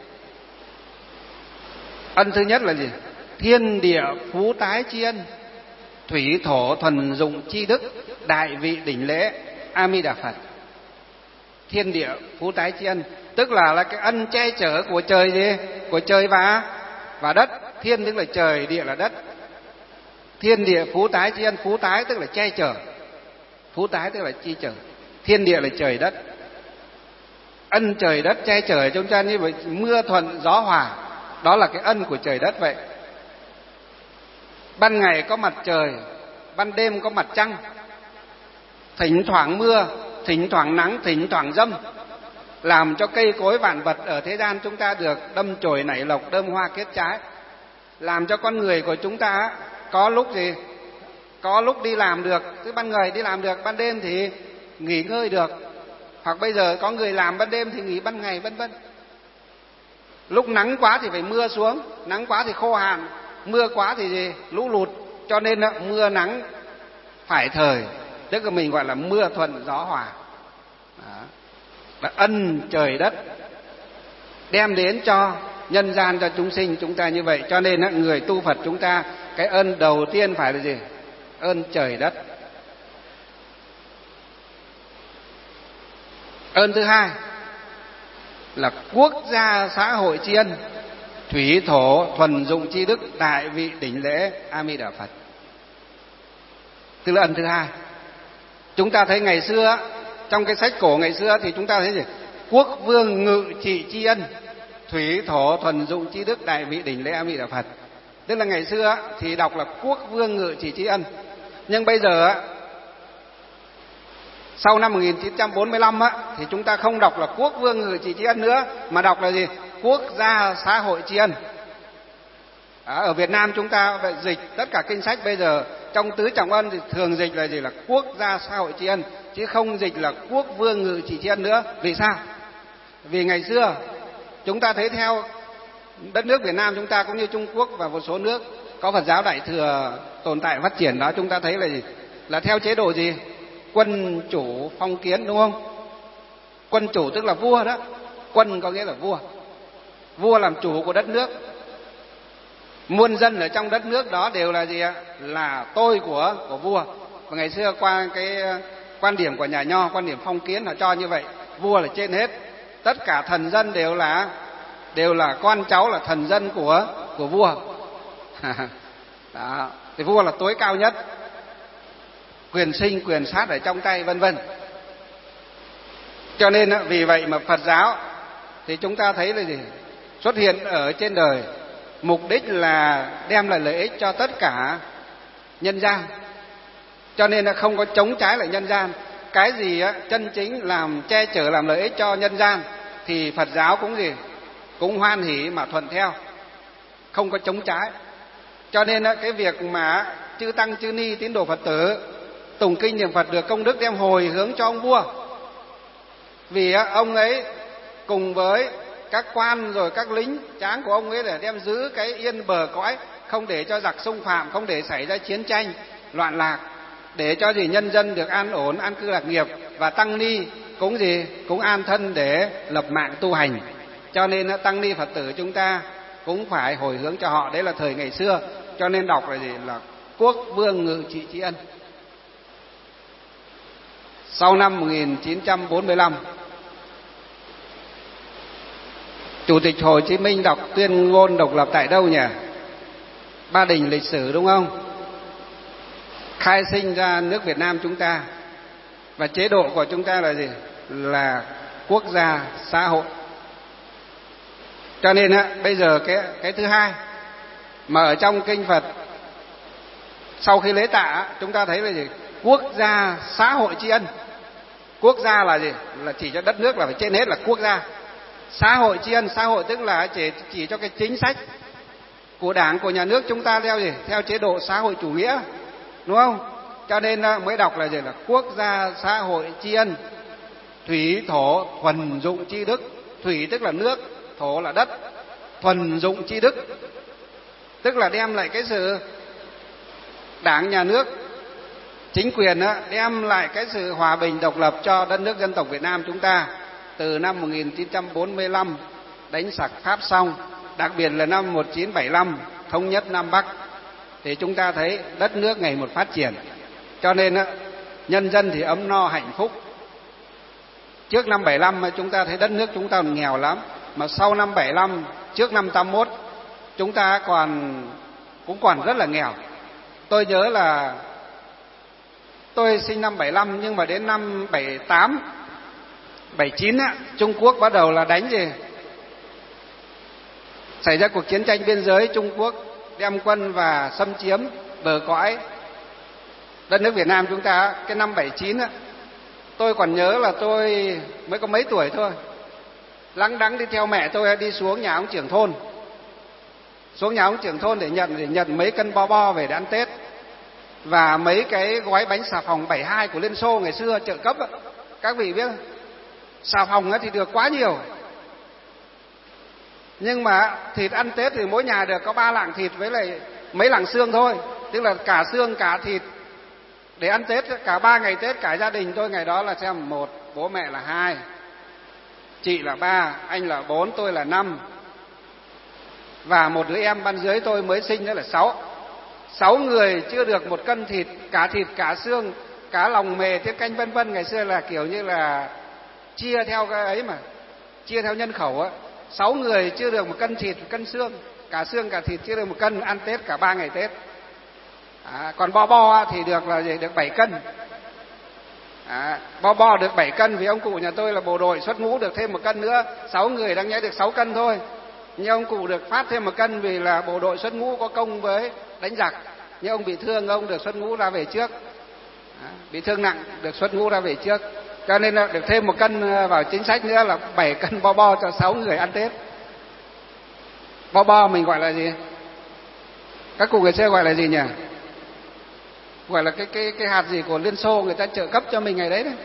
ân thứ nhất là gì? Thiên địa phú tái tri ân, thủy thổ thuần dụng chi đức, đại vị đỉnh lễ A Di Đà Phật. Thiên địa phú tái tri ân tức là cái ân che chở của trời gì? Của trời và đất. Thiên tức là trời, địa là đất. Thiên địa phú tái tri ân, phú tái tức là che chở, phú tái tức là chi chở. Thiên địa là trời đất, ân trời đất che chở chúng ta như vậy, mưa thuận gió hòa, đó là cái ân của trời đất vậy. Ban ngày có mặt trời, ban đêm có mặt trăng, thỉnh thoảng mưa, thỉnh thoảng nắng, thỉnh thoảng dâm, làm cho cây cối vạn vật ở thế gian chúng ta được đâm chồi nảy lộc, đơm hoa kết trái, làm cho con người của chúng ta có lúc gì? Có lúc đi làm được, tức ban ngày đi làm được, ban đêm thì nghỉ ngơi được. Hoặc bây giờ có người làm ban đêm thì nghỉ ban ngày, vân vân. Lúc nắng quá thì phải mưa xuống, nắng quá thì khô hạn, mưa quá thì gì? Lũ lụt. Cho nên mưa nắng phải thời, tức là mình gọi là mưa thuận gió hòa. Đó là ân trời đất đem đến cho nhân gian, cho chúng sinh chúng ta như vậy. Cho nên người tu Phật chúng ta, cái ơn đầu tiên phải là gì? Ơn trời đất. Ơn thứ hai là quốc gia xã hội tri ân, thủy thổ thuần dụng chi đức, đại vị đỉnh lễ A Di Đà Phật. Tức là ân thứ hai. Chúng ta thấy ngày xưa, trong cái sách cổ ngày xưa thì chúng ta thấy gì? Quốc vương ngự trị tri ân, thủy thổ thuần dụng chi đức, đại vị đỉnh lễ A Di Đà Phật. Tức là ngày xưa thì đọc là quốc vương ngự trị tri ân. Nhưng bây giờ sau năm 1945 thì chúng ta không đọc là quốc vương ngự trị tri ân nữa, mà đọc là gì? Quốc gia xã hội tri ân. Ở Việt Nam chúng ta dịch tất cả kinh sách bây giờ trong tứ trọng ân thì thường dịch là gì? Là quốc gia xã hội tri ân, chứ không dịch là quốc vương ngự trị tri ân nữa. Vì sao? Vì ngày xưa chúng ta thấy theo đất nước Việt Nam chúng ta cũng như Trung Quốc và một số nước có Phật giáo Đại Thừa tồn tại phát triển đó, chúng ta thấy là gì? Là theo chế độ gì? Quân chủ phong kiến, đúng không? Quân chủ tức là vua đó. Quân có nghĩa là vua. Vua làm chủ của đất nước. Muôn dân ở trong đất nước đó đều là gì ạ? Là tôi của vua. Và ngày xưa qua cái quan điểm của nhà Nho, quan điểm phong kiến là cho như vậy, vua là trên hết. Tất cả thần dân đều là con cháu, là thần dân của vua. Đó. Thì vua là tối cao nhất, quyền sinh quyền sát ở trong tay, vân vân. Cho nên vì vậy mà Phật giáo thì chúng ta thấy là gì? Xuất hiện ở trên đời mục đích là đem lại lợi ích cho tất cả nhân gian. Cho nên là không có chống trái lại nhân gian. Cái gì chân chính làm che chở, làm lợi ích cho nhân gian thì Phật giáo cũng gì? Cũng hoan hỷ mà thuận theo, không có chống trái. Cho nên cái việc mà chư tăng chư ni tín đồ Phật tử tụng kinh niệm Phật được công đức đem hồi hướng cho ông vua. Vì ông ấy cùng với các quan rồi các lính tráng của ông ấy để đem giữ cái yên bờ cõi, không để cho giặc xung phạm, không để xảy ra chiến tranh loạn lạc, để cho gì nhân dân được an ổn, an cư lạc nghiệp, và tăng ni cũng gì? Cũng an thân để lập mạng tu hành. Cho nên tăng ni Phật tử chúng ta cũng phải hồi hướng cho họ. Đấy là thời ngày xưa. Cho nên đọc là gì? Là quốc vương ngự trị tri ân. Sau năm 1945, Chủ tịch Hồ Chí Minh đọc tuyên ngôn độc lập tại đâu nhỉ? Ba Đình lịch sử đúng không? Khai sinh ra nước Việt Nam chúng ta. Và chế độ của chúng ta là gì? Là quốc gia xã hội. Cho nên bây giờ cái thứ hai mà ở trong kinh Phật sau khi lễ tạ chúng ta thấy là gì? Quốc gia xã hội tri ân. Quốc gia là gì? Là chỉ cho đất nước, là phải trên hết là quốc gia. Xã hội tri ân, xã hội tức là chỉ cho cái chính sách của Đảng, của nhà nước chúng ta theo gì? Theo chế độ xã hội chủ nghĩa, đúng không? Cho nên mới đọc là gì? Là quốc gia xã hội tri ân, thủy thổ thuần dụng tri đức. Thủy tức là nước, thổ là đất, thuần dụng tri đức tức là đem lại cái sự Đảng, nhà nước, chính quyền đem lại cái sự hòa bình độc lập cho đất nước dân tộc Việt Nam chúng ta. Từ năm 1945 đánh sặc Pháp xong, đặc biệt là năm 1975 thống nhất Nam Bắc, thì chúng ta thấy đất nước ngày một phát triển. Cho nên nhân dân thì ấm no hạnh phúc. Trước năm 75 chúng ta thấy đất nước chúng ta còn nghèo lắm, mà sau năm 75, trước năm 81 chúng ta cũng còn rất là nghèo. Tôi nhớ là tôi sinh năm 75, nhưng mà đến năm 78, 79 Trung Quốc bắt đầu là đánh gì? Xảy ra cuộc chiến tranh biên giới, Trung Quốc đem quân và xâm chiếm bờ cõi đất nước Việt Nam chúng ta. Cái năm 79 tôi còn nhớ là tôi mới có mấy tuổi thôi, lắng đắng đi theo mẹ tôi đi xuống nhà ông trưởng thôn, để nhận mấy cân bo về để ăn Tết, và mấy cái gói bánh xà phòng 72 của Liên Xô ngày xưa trợ cấp. Các vị biết xà phòng thì được quá nhiều, nhưng mà thịt ăn Tết thì mỗi nhà được có 3 lạng thịt với lại mấy lạng xương thôi, tức là cả xương cả thịt để ăn Tết cả 3 ngày Tết. Cả gia đình tôi ngày đó là xem 1, bố mẹ là 2, chị là 3, anh là 4, tôi là 5, và một đứa em ban dưới tôi mới sinh nữa là 6. 6 người chưa được 1 cân thịt, cả xương, cả lòng mề, tiết canh vân vân. Ngày xưa là kiểu như là chia theo cái ấy mà, chia theo nhân khẩu 6 người chưa được 1 cân thịt, 1 cân xương cả thịt chưa được 1 cân, ăn Tết cả 3 ngày Tết. Còn bo thì được là gì? Được 7 cân. Bo được 7 cân vì ông cụ nhà tôi là bộ đội xuất ngũ, được thêm 1 cân nữa. 6 người đáng nhẽ được 6 cân thôi, nhưng ông cụ được phát thêm 1 cân vì là bộ đội xuất ngũ có công với đánh giặc. Nhưng ông bị thương, ông được xuất ngũ ra về trước, bị thương nặng được xuất ngũ ra về trước, cho nên là được thêm 1 cân vào chính sách nữa, là 7 cân bo cho 6 người ăn Tết. Bo mình gọi là gì? Các cụ ngày xưa gọi là gì nhỉ? Gọi là cái hạt gì của Liên Xô người ta trợ cấp cho mình ngày đấy đấy.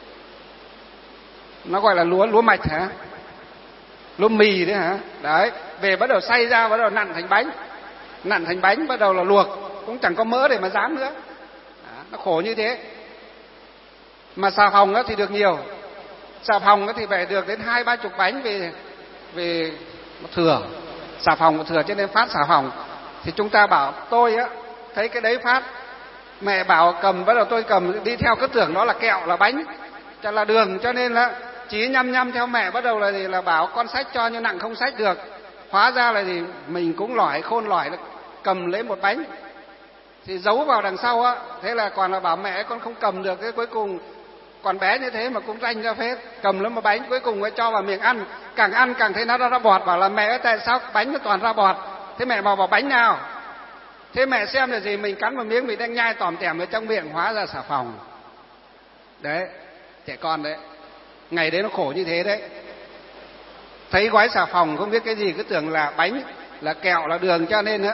Nó gọi là lúa mạch hả? Lúa mì đấy hả? Đấy, về bắt đầu xay ra, bắt đầu nặn thành bánh, bắt đầu là luộc, cũng chẳng có mỡ để mà rán nữa. Nó khổ như thế. Mà xà phòng thì được nhiều. Xà phòng thì phải được đến 20-30 bánh vì thừa. Xà phòng thừa cho nên phát xà phòng. Thì chúng ta bảo, tôi thấy cái đấy phát, mẹ bảo cầm, bắt đầu tôi cầm đi theo cứ tưởng đó là kẹo, là bánh, cho là đường, cho nên là chỉ nhăm theo mẹ, bắt đầu là gì? Là bảo con xách cho nhưng nặng không xách được. Hóa ra là gì? Mình cũng khôn lỏi cầm lấy 1 bánh thì giấu vào đằng sau thế là còn là bảo mẹ con không cầm được. Cái cuối cùng còn bé như thế mà cũng ranh ra phết, cầm lấy 1 bánh, cuối cùng cho vào miệng ăn càng thấy nó ra bọt. Bảo là mẹ ơi, tại sao bánh nó toàn ra bọt? Thế mẹ bảo bánh nào? Thế mẹ xem là gì? Mình cắn một miếng, mình đang nhai tòm tẻm ở trong miệng, hóa ra xà phòng. Đấy, trẻ con đấy, ngày đấy nó khổ như thế đấy. Thấy gói xà phòng không biết cái gì, cứ tưởng là bánh, là kẹo, là đường, cho nên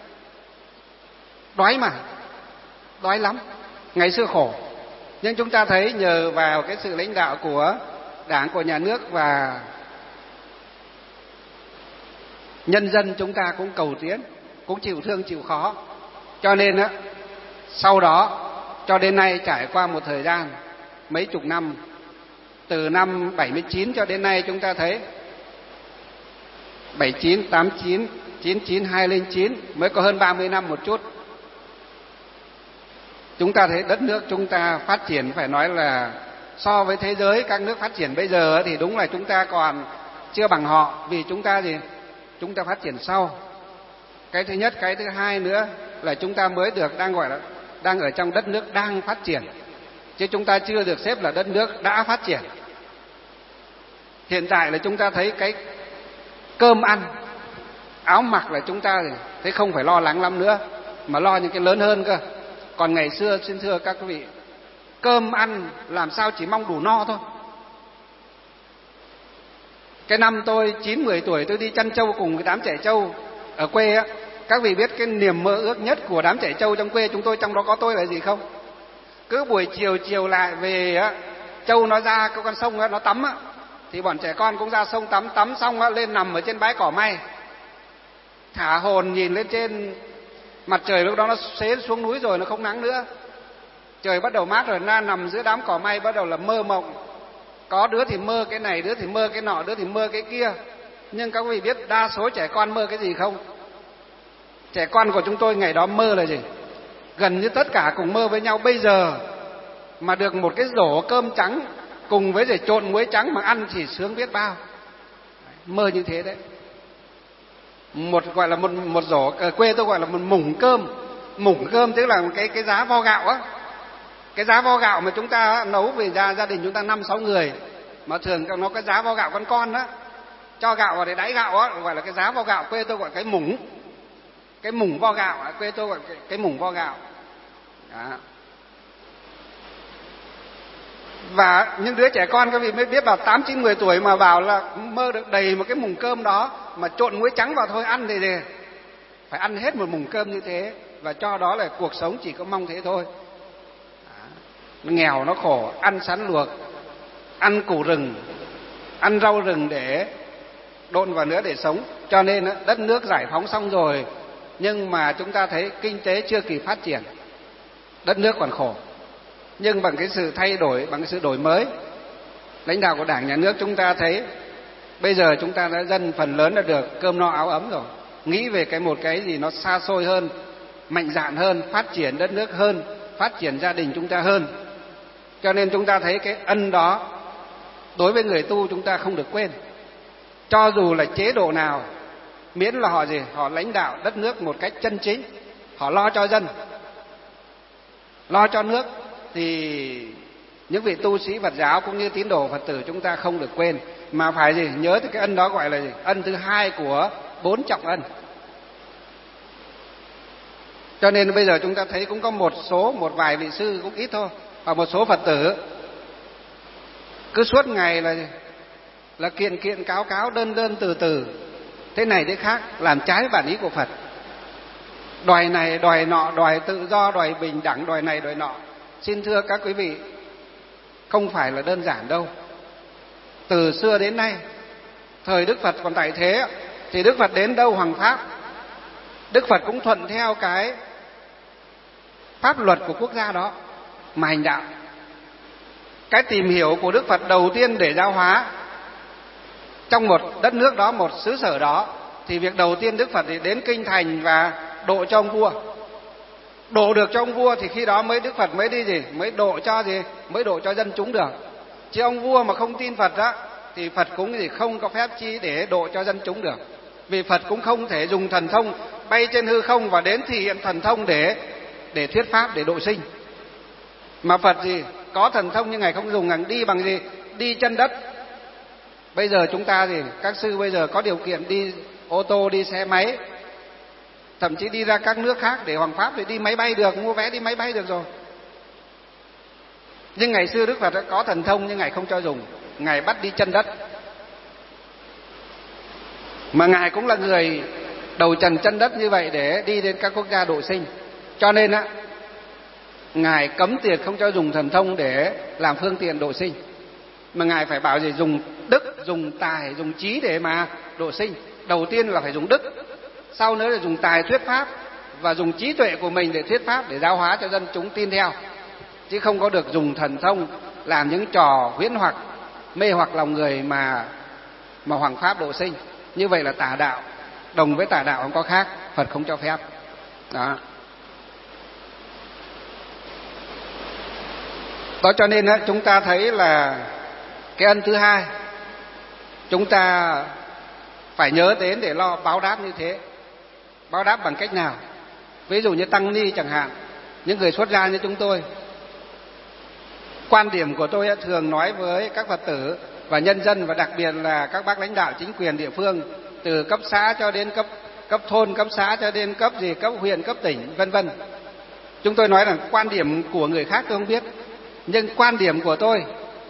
đói lắm. Ngày xưa khổ, nhưng chúng ta thấy nhờ vào cái sự lãnh đạo của Đảng, của nhà nước và nhân dân, chúng ta cũng cầu tiến, cũng chịu thương chịu khó. Cho nên sau đó cho đến nay, trải qua một thời gian mấy chục năm, từ năm 79 cho đến nay, chúng ta thấy 79, 89, 99, 2009, mới có hơn 30 năm một chút. chúng ta thấy đất nước chúng ta phát triển phải nói là so với thế giới các nước phát triển bây giờ thì đúng là chúng ta còn chưa bằng họ, vì chúng ta chúng ta phát triển sau. Cái thứ nhất, cái thứ hai nữa là chúng ta mới được đang gọi là đang ở trong đất nước đang phát triển, chứ chúng ta chưa được xếp là đất nước đã phát triển. Hiện tại là chúng ta thấy cái cơm ăn, áo mặc là chúng ta thấy không phải lo lắng lắm nữa, mà lo những cái lớn hơn cơ. Còn ngày xưa, xin thưa các quý vị, cơm ăn làm sao chỉ mong đủ no thôi. Cái năm tôi 9-10 tuổi tôi đi chăn trâu cùng cái đám trẻ trâu ở quê á, các vị biết cái niềm mơ ước nhất của đám trẻ trâu trong quê chúng tôi, trong đó có tôi, là gì không? Cứ buổi chiều lại về á, trâu nó ra cái con sông á, nó tắm á, thì bọn trẻ con cũng ra sông tắm xong á, lên nằm ở trên bãi cỏ may, thả hồn nhìn lên trên mặt trời. Lúc đó nó xế xuống núi rồi, nó không nắng nữa, trời bắt đầu mát rồi, na nằm giữa đám cỏ may bắt đầu là mơ mộng. Có đứa thì mơ cái này, đứa thì mơ cái nọ, đứa thì mơ cái kia. Nhưng các vị biết đa số trẻ con mơ cái gì không? Trẻ con của chúng tôi ngày đó mơ là gì? Gần như tất cả cùng mơ với nhau. Bây giờ mà được một cái rổ cơm trắng cùng với trộn muối trắng mà ăn thì sướng biết bao. Mơ như thế đấy. Gọi là một rổ, ở quê tôi gọi là một mủng cơm. Mủng cơm tức là cái giá vo gạo á. Cái giá vo gạo mà chúng ta nấu về gia đình chúng ta 5-6 người, mà thường nó có giá vo gạo con đó, cho gạo vào để đãi gạo á, gọi là cái giá vo gạo. Quê tôi gọi cái mủng. Cái mủng vo gạo, quê tôi gọi cái mủng vo gạo. Đó. Và những đứa trẻ con các vị mới biết vào 8-9-10 tuổi mà vào là mơ được đầy một cái mủng cơm đó, mà trộn muối trắng vào thôi, ăn thì phải ăn hết một mủng cơm như thế. Và cho đó là cuộc sống chỉ có mong thế thôi. Nó nghèo, nó khổ, ăn sắn luộc, ăn củ rừng, ăn rau rừng để độn vào nữa để sống. Cho nên đất nước giải phóng xong rồi, nhưng mà chúng ta thấy kinh tế chưa kịp phát triển, đất nước còn khổ. Nhưng bằng cái sự thay đổi, bằng cái sự đổi mới lãnh đạo của Đảng, Nhà nước, chúng ta thấy bây giờ chúng ta đã dân phần lớn đã được cơm no áo ấm rồi. Nghĩ về một cái gì nó xa xôi hơn, mạnh dạn hơn, phát triển đất nước hơn, phát triển gia đình chúng ta hơn. Cho nên chúng ta thấy cái ân đó đối với người tu chúng ta không được quên. Cho dù là chế độ nào, miễn là họ lãnh đạo đất nước một cách chân chính, họ lo cho dân, lo cho nước, thì những vị tu sĩ Phật giáo cũng như tín đồ Phật tử chúng ta không được quên, mà phải nhớ tới cái ân đó, gọi là ân thứ hai của 4 trọng ân. Cho nên bây giờ chúng ta thấy cũng có một vài vị sư, cũng ít thôi, và một số Phật tử cứ suốt ngày là kiện cáo, đơn từ, thế này thế khác, làm trái bản ý của Phật. Đòi này đòi nọ, đòi tự do, đòi bình đẳng, đòi này đòi nọ. Xin thưa các quý vị, không phải là đơn giản đâu. Từ xưa đến nay, thời Đức Phật còn tại thế, thì Đức Phật đến đâu hoằng pháp, Đức Phật cũng thuận theo cái pháp luật của quốc gia đó mà hành đạo. Cái tìm hiểu của Đức Phật đầu tiên để giáo hóa trong một đất nước đó, một xứ sở đó, thì việc đầu tiên Đức Phật thì đến kinh thành và độ cho ông vua. Độ được cho ông vua thì khi đó mới Đức Phật mới đi mới độ cho dân chúng được. Chứ ông vua mà không tin Phật đó thì Phật cũng không có phép chi để độ cho dân chúng được. Vì Phật cũng không thể dùng thần thông bay trên hư không và đến thì hiện thần thông để thuyết pháp, để độ sinh. Mà Phật có thần thông nhưng Ngài không dùng, Ngài đi bằng đi chân đất. Bây giờ chúng ta các sư bây giờ có điều kiện đi ô tô, đi xe máy, thậm chí đi ra các nước khác để hoằng pháp thì đi máy bay được, mua vé đi máy bay được rồi. Nhưng ngày xưa Đức Phật đã có thần thông nhưng Ngài không cho dùng, Ngài bắt đi chân đất. Mà Ngài cũng là người đầu trần chân đất như vậy để đi đến các quốc gia độ sinh. Cho nên Ngài cấm tiệt không cho dùng thần thông để làm phương tiện độ sinh, mà Ngài phải bảo dùng đức, dùng tài, dùng trí để mà độ sinh. Đầu tiên là phải dùng đức, sau nữa là dùng tài thuyết pháp, và dùng trí tuệ của mình để thuyết pháp, để giáo hóa cho dân chúng tin theo. Chứ không có được dùng thần thông làm những trò huyễn hoặc, mê hoặc lòng người mà hoằng pháp độ sinh. Như vậy là tà đạo, đồng với tà đạo không có khác, Phật không cho phép. Đó. Đó cho nên chúng ta thấy là cái ân thứ hai chúng ta phải nhớ đến để lo báo đáp như thế. Báo đáp bằng cách nào? Ví dụ như tăng ni chẳng hạn, những người xuất gia như chúng tôi, quan điểm của tôi thường nói với các Phật tử và nhân dân, và đặc biệt là các bác lãnh đạo chính quyền địa phương, từ cấp xã cho đến cấp thôn, cấp xã cho đến cấp huyện, cấp tỉnh, vân vân. Chúng tôi nói rằng quan điểm của người khác tôi không biết, nhưng quan điểm của tôi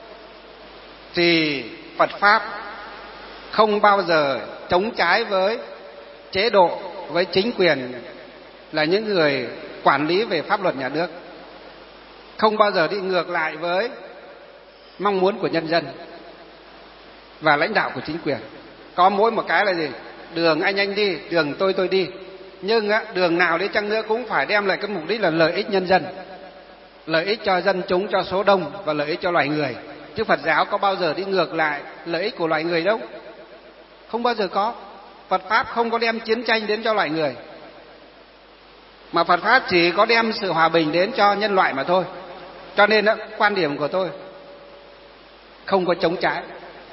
thì Phật pháp không bao giờ chống trái với chế độ, với chính quyền là những người quản lý về pháp luật nhà nước, không bao giờ đi ngược lại với mong muốn của nhân dân và lãnh đạo của chính quyền. Có mỗi một cái là gì? Đường anh đi, đường tôi đi. Nhưng đường nào đi chăng nữa cũng phải đem lại cái mục đích là lợi ích nhân dân, lợi ích cho dân chúng, cho số đông và lợi ích cho loài người. Chứ Phật giáo có bao giờ đi ngược lại lợi ích của loài người đâu, không bao giờ có. Phật pháp không có đem chiến tranh đến cho loài người, mà Phật pháp chỉ có đem sự hòa bình đến cho nhân loại mà thôi. Cho nên quan điểm của tôi không có chống trái.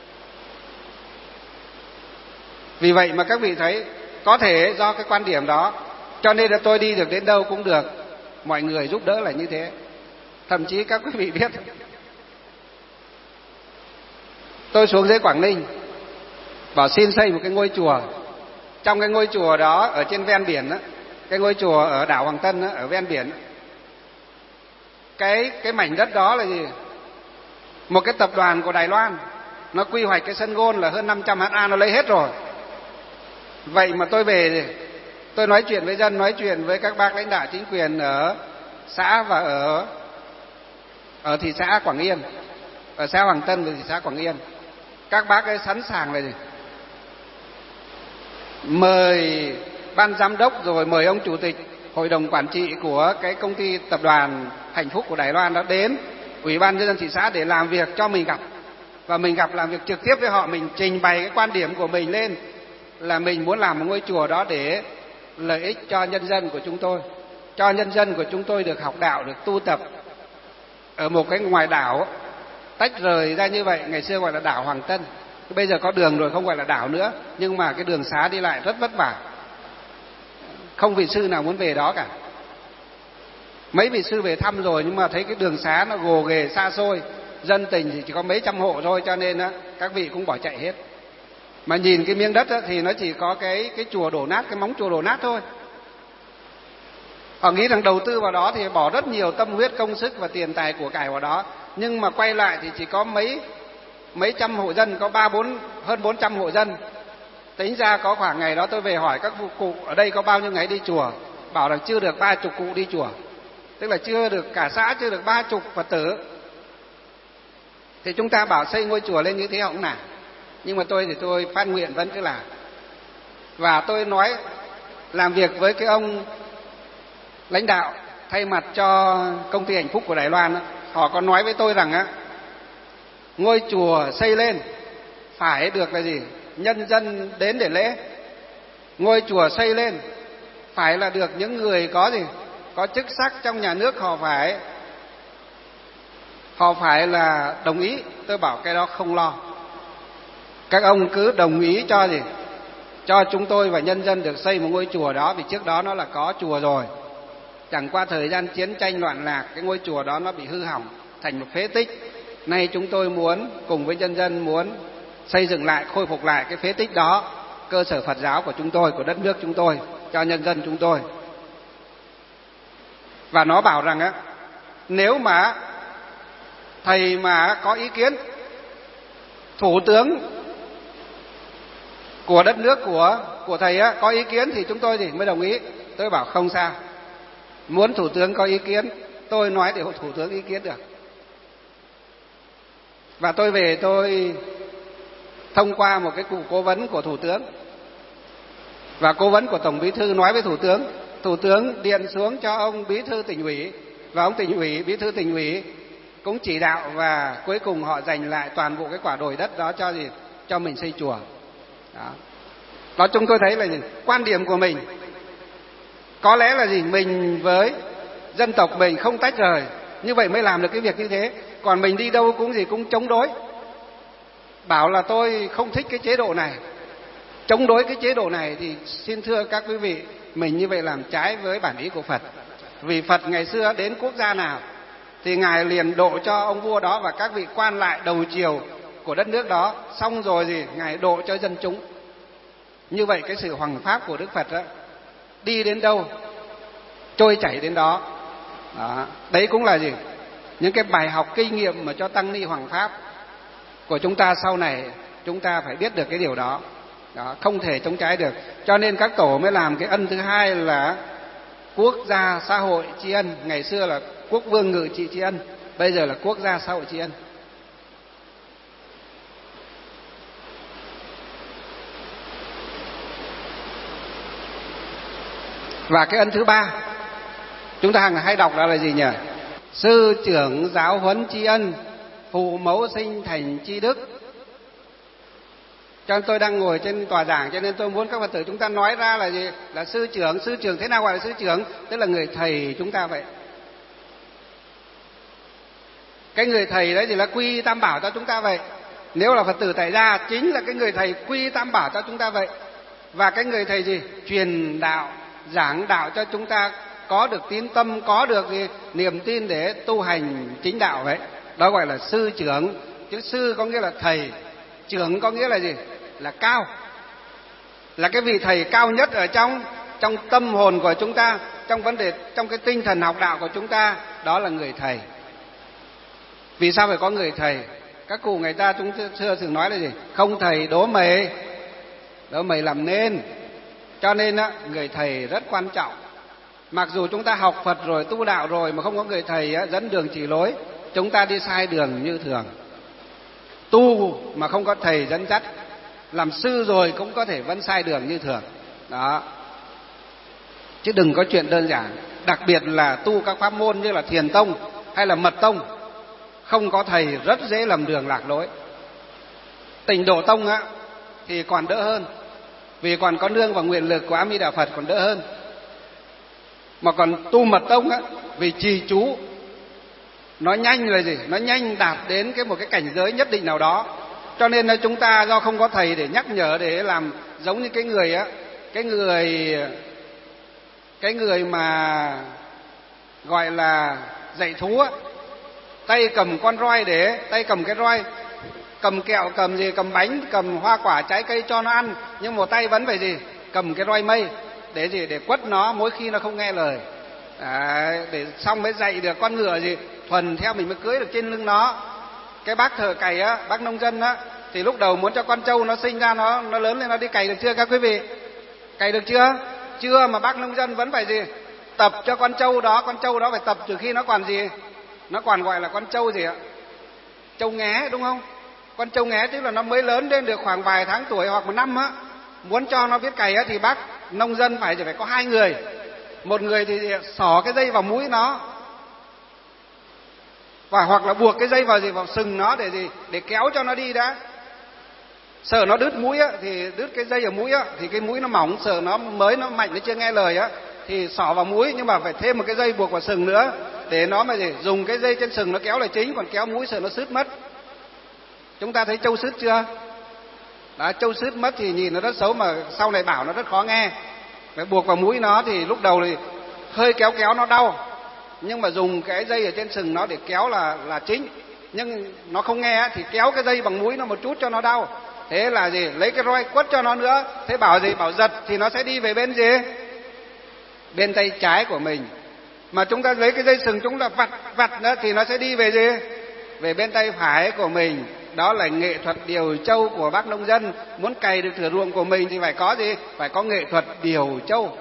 Vì vậy mà các vị thấy, có thể do cái quan điểm đó cho nên là tôi đi được đến đâu cũng được, mọi người giúp đỡ là như thế. Thậm chí các quý vị biết, tôi xuống dưới Quảng Ninh bảo xin xây một cái ngôi chùa. Trong cái ngôi chùa đó ở trên ven biển đó, cái ngôi chùa ở đảo Hoàng Tân đó, ở ven biển đó, cái mảnh đất đó là gì? Một cái tập đoàn của Đài Loan nó quy hoạch cái sân gôn là hơn 500 ha, nó lấy hết rồi. Vậy mà tôi về, tôi nói chuyện với dân, nói chuyện với các bác lãnh đạo chính quyền ở xã và ở thị xã Quảng Yên, ở xã Hoàng Tân và thị xã Quảng Yên. Các bác ấy sẵn sàng là gì? Mời ban giám đốc, rồi mời ông chủ tịch hội đồng quản trị của cái công ty tập đoàn Hạnh Phúc của Đài Loan đó đến Ủy ban nhân dân thị xã để làm việc cho mình gặp. Và mình gặp làm việc trực tiếp với họ, mình trình bày cái quan điểm của mình lên là mình muốn làm một ngôi chùa đó để lợi ích cho nhân dân của chúng tôi, cho nhân dân của chúng tôi được học đạo, được tu tập ở một cái ngoài đảo tách rời ra như vậy. Ngày xưa gọi là đảo Hoàng Tân, bây giờ có đường rồi, không gọi là đảo nữa, nhưng mà cái đường xá đi lại rất vất vả, không vị sư nào muốn về đó cả. Mấy vị sư về thăm rồi nhưng mà thấy cái đường xá nó gồ ghề xa xôi, dân tình thì chỉ có mấy trăm hộ thôi, cho nên các vị cũng bỏ chạy hết. Mà nhìn cái miếng đất thì nó chỉ có cái chùa đổ nát, cái móng chùa đổ nát thôi. Họ nghĩ rằng đầu tư vào đó thì bỏ rất nhiều tâm huyết, công sức và tiền tài của cải vào đó, nhưng mà quay lại thì chỉ có mấy trăm hộ dân, có hơn 400 hộ dân. Tính ra có khoảng ngày đó tôi về hỏi các cụ ở đây có bao nhiêu ngày đi chùa, bảo rằng chưa được 30 cụ đi chùa, tức là chưa được cả xã, chưa được 30 Phật tử. Thì chúng ta bảo xây ngôi chùa lên như thế họ cũng nản, nhưng mà tôi phát nguyện vẫn cứ làm. Và tôi nói làm việc với cái ông lãnh đạo thay mặt cho công ty Hạnh Phúc của Đài Loan, họ có nói với tôi rằng ngôi chùa xây lên phải được là gì? Nhân dân đến để lễ. Ngôi chùa xây lên phải là được những người có gì? Có chức sắc trong nhà nước, họ phải là đồng ý. Tôi bảo cái đó không lo, các ông cứ đồng ý cho gì? Cho chúng tôi và nhân dân được xây một ngôi chùa đó, vì trước đó nó là có chùa rồi. Chẳng qua thời gian chiến tranh loạn lạc, cái ngôi chùa đó nó bị hư hỏng thành một phế tích. Nay chúng tôi muốn cùng với nhân dân muốn xây dựng lại, khôi phục lại cái phế tích đó, cơ sở Phật giáo của chúng tôi, của đất nước chúng tôi, cho nhân dân chúng tôi. Và nó bảo rằng nếu mà thầy mà có ý kiến, thủ tướng của đất nước của thầy có ý kiến thì chúng tôi thì mới đồng ý. Tôi bảo không sao, muốn thủ tướng có ý kiến, tôi nói để thủ tướng ý kiến được. Và tôi về tôi thông qua một cái cụ cố vấn của thủ tướng và cố vấn của Tổng Bí thư nói với thủ tướng điện xuống cho ông Bí thư Tỉnh ủy, và ông Bí thư Tỉnh ủy cũng chỉ đạo, và cuối cùng họ dành lại toàn bộ cái quả đồi đất đó cho mình xây chùa. Đó chúng tôi thấy là gì? Quan điểm của mình có lẽ là gì? Mình với dân tộc mình không tách rời, như vậy mới làm được cái việc như thế. Còn mình đi đâu cũng cũng chống đối, bảo là tôi không thích cái chế độ này, chống đối cái chế độ này, thì xin thưa các quý vị, mình như vậy làm trái với bản ý của Phật. Vì Phật ngày xưa đến quốc gia nào thì Ngài liền độ cho ông vua đó và các vị quan lại đầu triều của đất nước đó, xong rồi Ngài độ cho dân chúng. Như vậy cái sự hoằng pháp của Đức Phật đó, đi đến đâu trôi chảy đến đó. Đấy cũng là những cái bài học kinh nghiệm mà cho tăng ni hoằng pháp của chúng ta sau này, chúng ta phải biết được cái điều đó. Không thể chống trái được. Cho nên các tổ mới làm cái ân thứ hai là quốc gia xã hội tri ân. Ngày xưa là quốc vương ngự trị tri ân, bây giờ là quốc gia xã hội tri ân. Và cái ân thứ ba chúng ta hay đọc là gì nhỉ? Sư trưởng giáo huấn tri ân, phụ mẫu sinh thành tri đức. Cho nên tôi đang ngồi trên tòa giảng, cho nên tôi muốn các Phật tử chúng ta nói ra là gì? Là sư trưởng. Sư trưởng thế nào gọi là sư trưởng? Tức là người thầy chúng ta vậy. Cái người thầy đấy thì là quy tam bảo cho chúng ta vậy. Nếu là Phật tử tại gia, chính là cái người thầy quy tam bảo cho chúng ta vậy. Và cái người thầy gì? Truyền đạo, giảng đạo cho chúng ta có được tín tâm, có được niềm tin để tu hành chính đạo vậy. Đó gọi là sư trưởng. Chữ sư có nghĩa là thầy, trưởng có nghĩa là gì? Là cao. Là cái vị thầy cao nhất ở trong tâm hồn của chúng ta, trong vấn đề, trong cái tinh thần học đạo của chúng ta, đó là người thầy. Vì sao phải có người thầy? Các cụ người ta chúng xưa thường nói là gì? Không thầy đố mày làm nên. Cho nên người thầy rất quan trọng. Mặc dù chúng ta học Phật rồi, tu đạo rồi mà không có người thầy dẫn đường chỉ lối, chúng ta đi sai đường như thường. Tu mà không có thầy dẫn dắt, làm sư rồi cũng có thể vẫn sai đường như thường. Đó. Chứ đừng có chuyện đơn giản. Đặc biệt là tu các pháp môn như là thiền tông hay là mật tông, không có thầy rất dễ lầm đường lạc lối. Tịnh độ tông thì còn đỡ hơn, vì còn có nương và nguyện lực của A Di Đà Phật còn đỡ hơn. Mà còn tu mật tông vì trì chú nó nhanh là gì? Nó nhanh đạt đến một cái cảnh giới nhất định nào đó. Cho nên là chúng ta do không có thầy để nhắc nhở, để làm giống như cái người mà gọi là dạy thú tay cầm con roi, để tay cầm cái roi, cầm kẹo, cầm bánh, cầm hoa quả trái cây cho nó ăn, nhưng một tay vẫn phải cầm cái roi mây để quất nó mỗi khi nó không nghe lời. Để xong mới dạy được con ngựa thuần theo mình mới cưới được trên lưng nó. Cái bác thợ cày bác nông dân thì lúc đầu muốn cho con trâu nó sinh ra, nó lớn lên nó đi cày được chưa các quý vị? Cày được chưa? Chưa, mà bác nông dân vẫn phải tập cho con trâu đó phải tập từ khi nó còn nó còn gọi là con trâu trâu nghé, đúng không? Con trâu nghé tức là nó mới lớn lên được khoảng vài tháng tuổi hoặc một năm muốn cho nó biết cày thì bác nông dân phải có hai người. Một người thì xỏ cái dây vào mũi nó, và hoặc là buộc cái dây vào sừng nó để kéo cho nó đi đã. Sợ nó đứt mũi thì đứt cái dây ở mũi thì cái mũi nó mỏng, sợ nó mạnh, nó chưa nghe lời thì xỏ vào mũi, nhưng mà phải thêm một cái dây buộc vào sừng nữa để nó mà dùng cái dây trên sừng nó kéo là chính, còn kéo mũi sợ nó sứt mất. Chúng ta thấy trâu sứt chưa? Đó, trâu sứt mất thì nhìn nó rất xấu, mà sau này bảo nó rất khó nghe. Phải buộc vào mũi nó thì lúc đầu thì hơi kéo nó đau, nhưng mà dùng cái dây ở trên sừng nó để kéo là chính. Nhưng nó không nghe thì kéo cái dây bằng mũi nó một chút cho nó đau. Thế là lấy cái roi quất cho nó nữa. Thế bảo bảo giật thì nó sẽ đi về bên bên tay trái của mình. Mà chúng ta lấy cái dây sừng chúng ta vặt nữa thì nó sẽ đi về về bên tay phải của mình. Đó là nghệ thuật điều trâu của bác nông dân. Muốn cày được thửa ruộng của mình thì phải có phải có nghệ thuật điều trâu.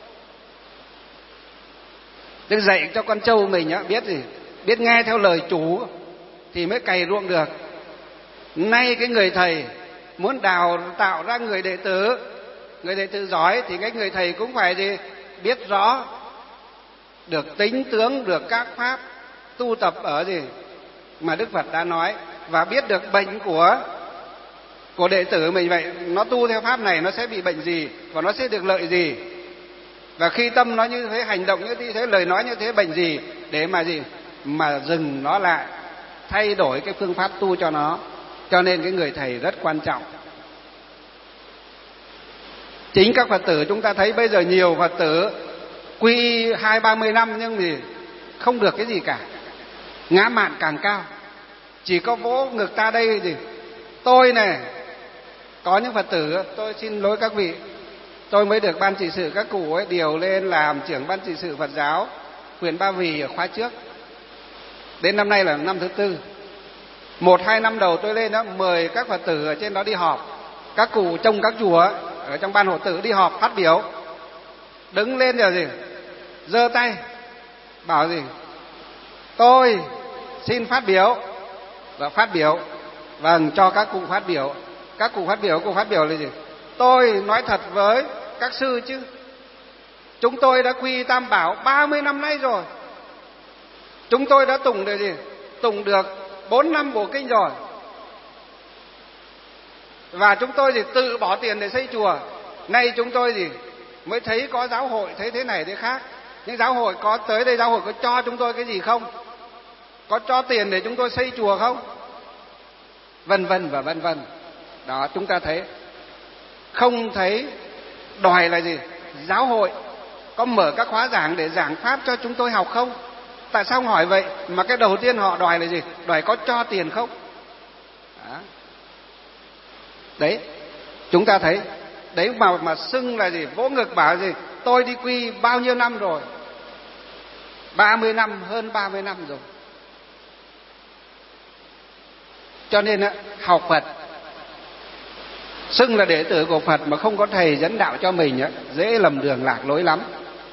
Tức dạy cho con trâu mình biết nghe theo lời chủ thì mới cày ruộng được. Nay cái người thầy muốn đào tạo ra người đệ tử giỏi thì cái người thầy cũng phải biết rõ được tính tướng, được các pháp tu tập ở mà Đức Phật đã nói, và biết được bệnh của đệ tử mình. Vậy nó tu theo pháp này nó sẽ bị bệnh gì và nó sẽ được lợi gì, và khi tâm nó như thế, hành động như thế, lời nói như thế, bệnh gì, để mà mà dừng nó lại, thay đổi cái phương pháp tu cho nó. Cho nên cái người thầy rất quan trọng. Chính các Phật tử chúng ta thấy bây giờ nhiều Phật tử quy y 20-30 năm nhưng thì không được cái gì cả, ngã mạn càng cao. Chỉ có vỗ ngực ta đây gì, tôi này, có những Phật tử, tôi xin lỗi các vị, tôi mới được ban trị sự các cụ ấy điều lên làm trưởng ban trị sự Phật giáo huyện Ba Vì ở khóa trước. Đến năm nay là năm thứ 4. 1-2 năm đầu tôi lên đó, mời các Phật tử ở trên đó đi họp. Các cụ trong các chùa ở trong ban hộ tử đi họp phát biểu. Đứng lên rồi gì, giơ tay bảo gì, tôi xin phát biểu. Và phát biểu, vâng, cho các cụ phát biểu. Các cụ phát biểu là gì? Tôi nói thật với các sư chứ, chúng tôi đã quy Tam Bảo 30 năm nay rồi. Chúng tôi đã tụng được gì? Tụng được 4 năm bộ kinh rồi. Và chúng tôi thì tự bỏ tiền để xây chùa. Nay chúng tôi gì mới thấy có giáo hội, thấy thế này thế khác. Nhưng giáo hội có tới đây, giáo hội có cho chúng tôi cái gì không? Có cho tiền để chúng tôi xây chùa không? Vân vân và vân vân. Đó, chúng ta thấy không thấy đòi là gì? Giáo hội có mở các khóa giảng để giảng pháp cho chúng tôi học không? Tại sao hỏi vậy? Mà cái đầu tiên họ đòi là gì? Đòi có cho tiền không? Đó. Đấy, chúng ta thấy đấy mà xưng là gì? Vỗ ngực bảo gì? Tôi đi quy bao nhiêu năm rồi? 30 năm, hơn 30 năm rồi. Cho nên học Phật, xưng là đệ tử của Phật mà không có thầy dẫn đạo cho mình dễ lầm đường lạc lối lắm.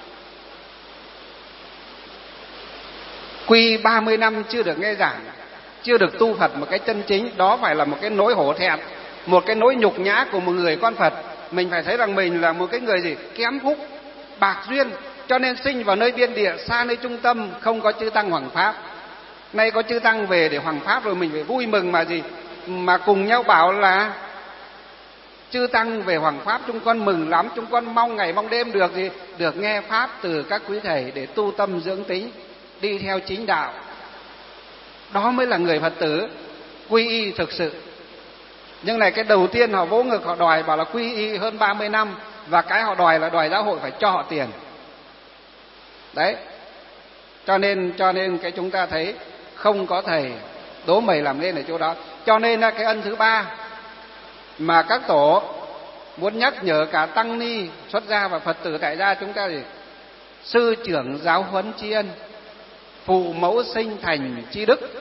Quy 30 năm chưa được nghe giảng, chưa được tu Phật một cái chân chính, đó phải là một cái nỗi hổ thẹn, một cái nỗi nhục nhã của một người con Phật. Mình phải thấy rằng mình là một cái người gì? Kém phúc, bạc duyên, cho nên sinh vào nơi biên địa, xa nơi trung tâm, không có chư tăng hoằng pháp. Nay có chư tăng về để hoằng pháp rồi, mình phải vui mừng mà gì? Mà cùng nhau bảo là chư tăng về hoằng pháp, chúng con mừng lắm, chúng con mong ngày mong đêm được gì? Được nghe pháp từ các quý thầy để tu tâm dưỡng tính, đi theo chính đạo. Đó mới là người Phật tử quy y thực sự. Nhưng này cái đầu tiên họ vỗ ngực, họ đòi bảo là quy y hơn 30 năm, và cái họ đòi là đòi giáo hội phải cho họ tiền. Đấy. Cho nên cái chúng ta thấy không có thầy đố mày làm nên ở chỗ đó. Cho nên cái ân thứ 3 mà các tổ muốn nhắc nhở cả tăng ni xuất gia và Phật tử tại gia chúng ta gì? Sư trưởng giáo huấn tri ân, phụ mẫu sinh thành tri đức,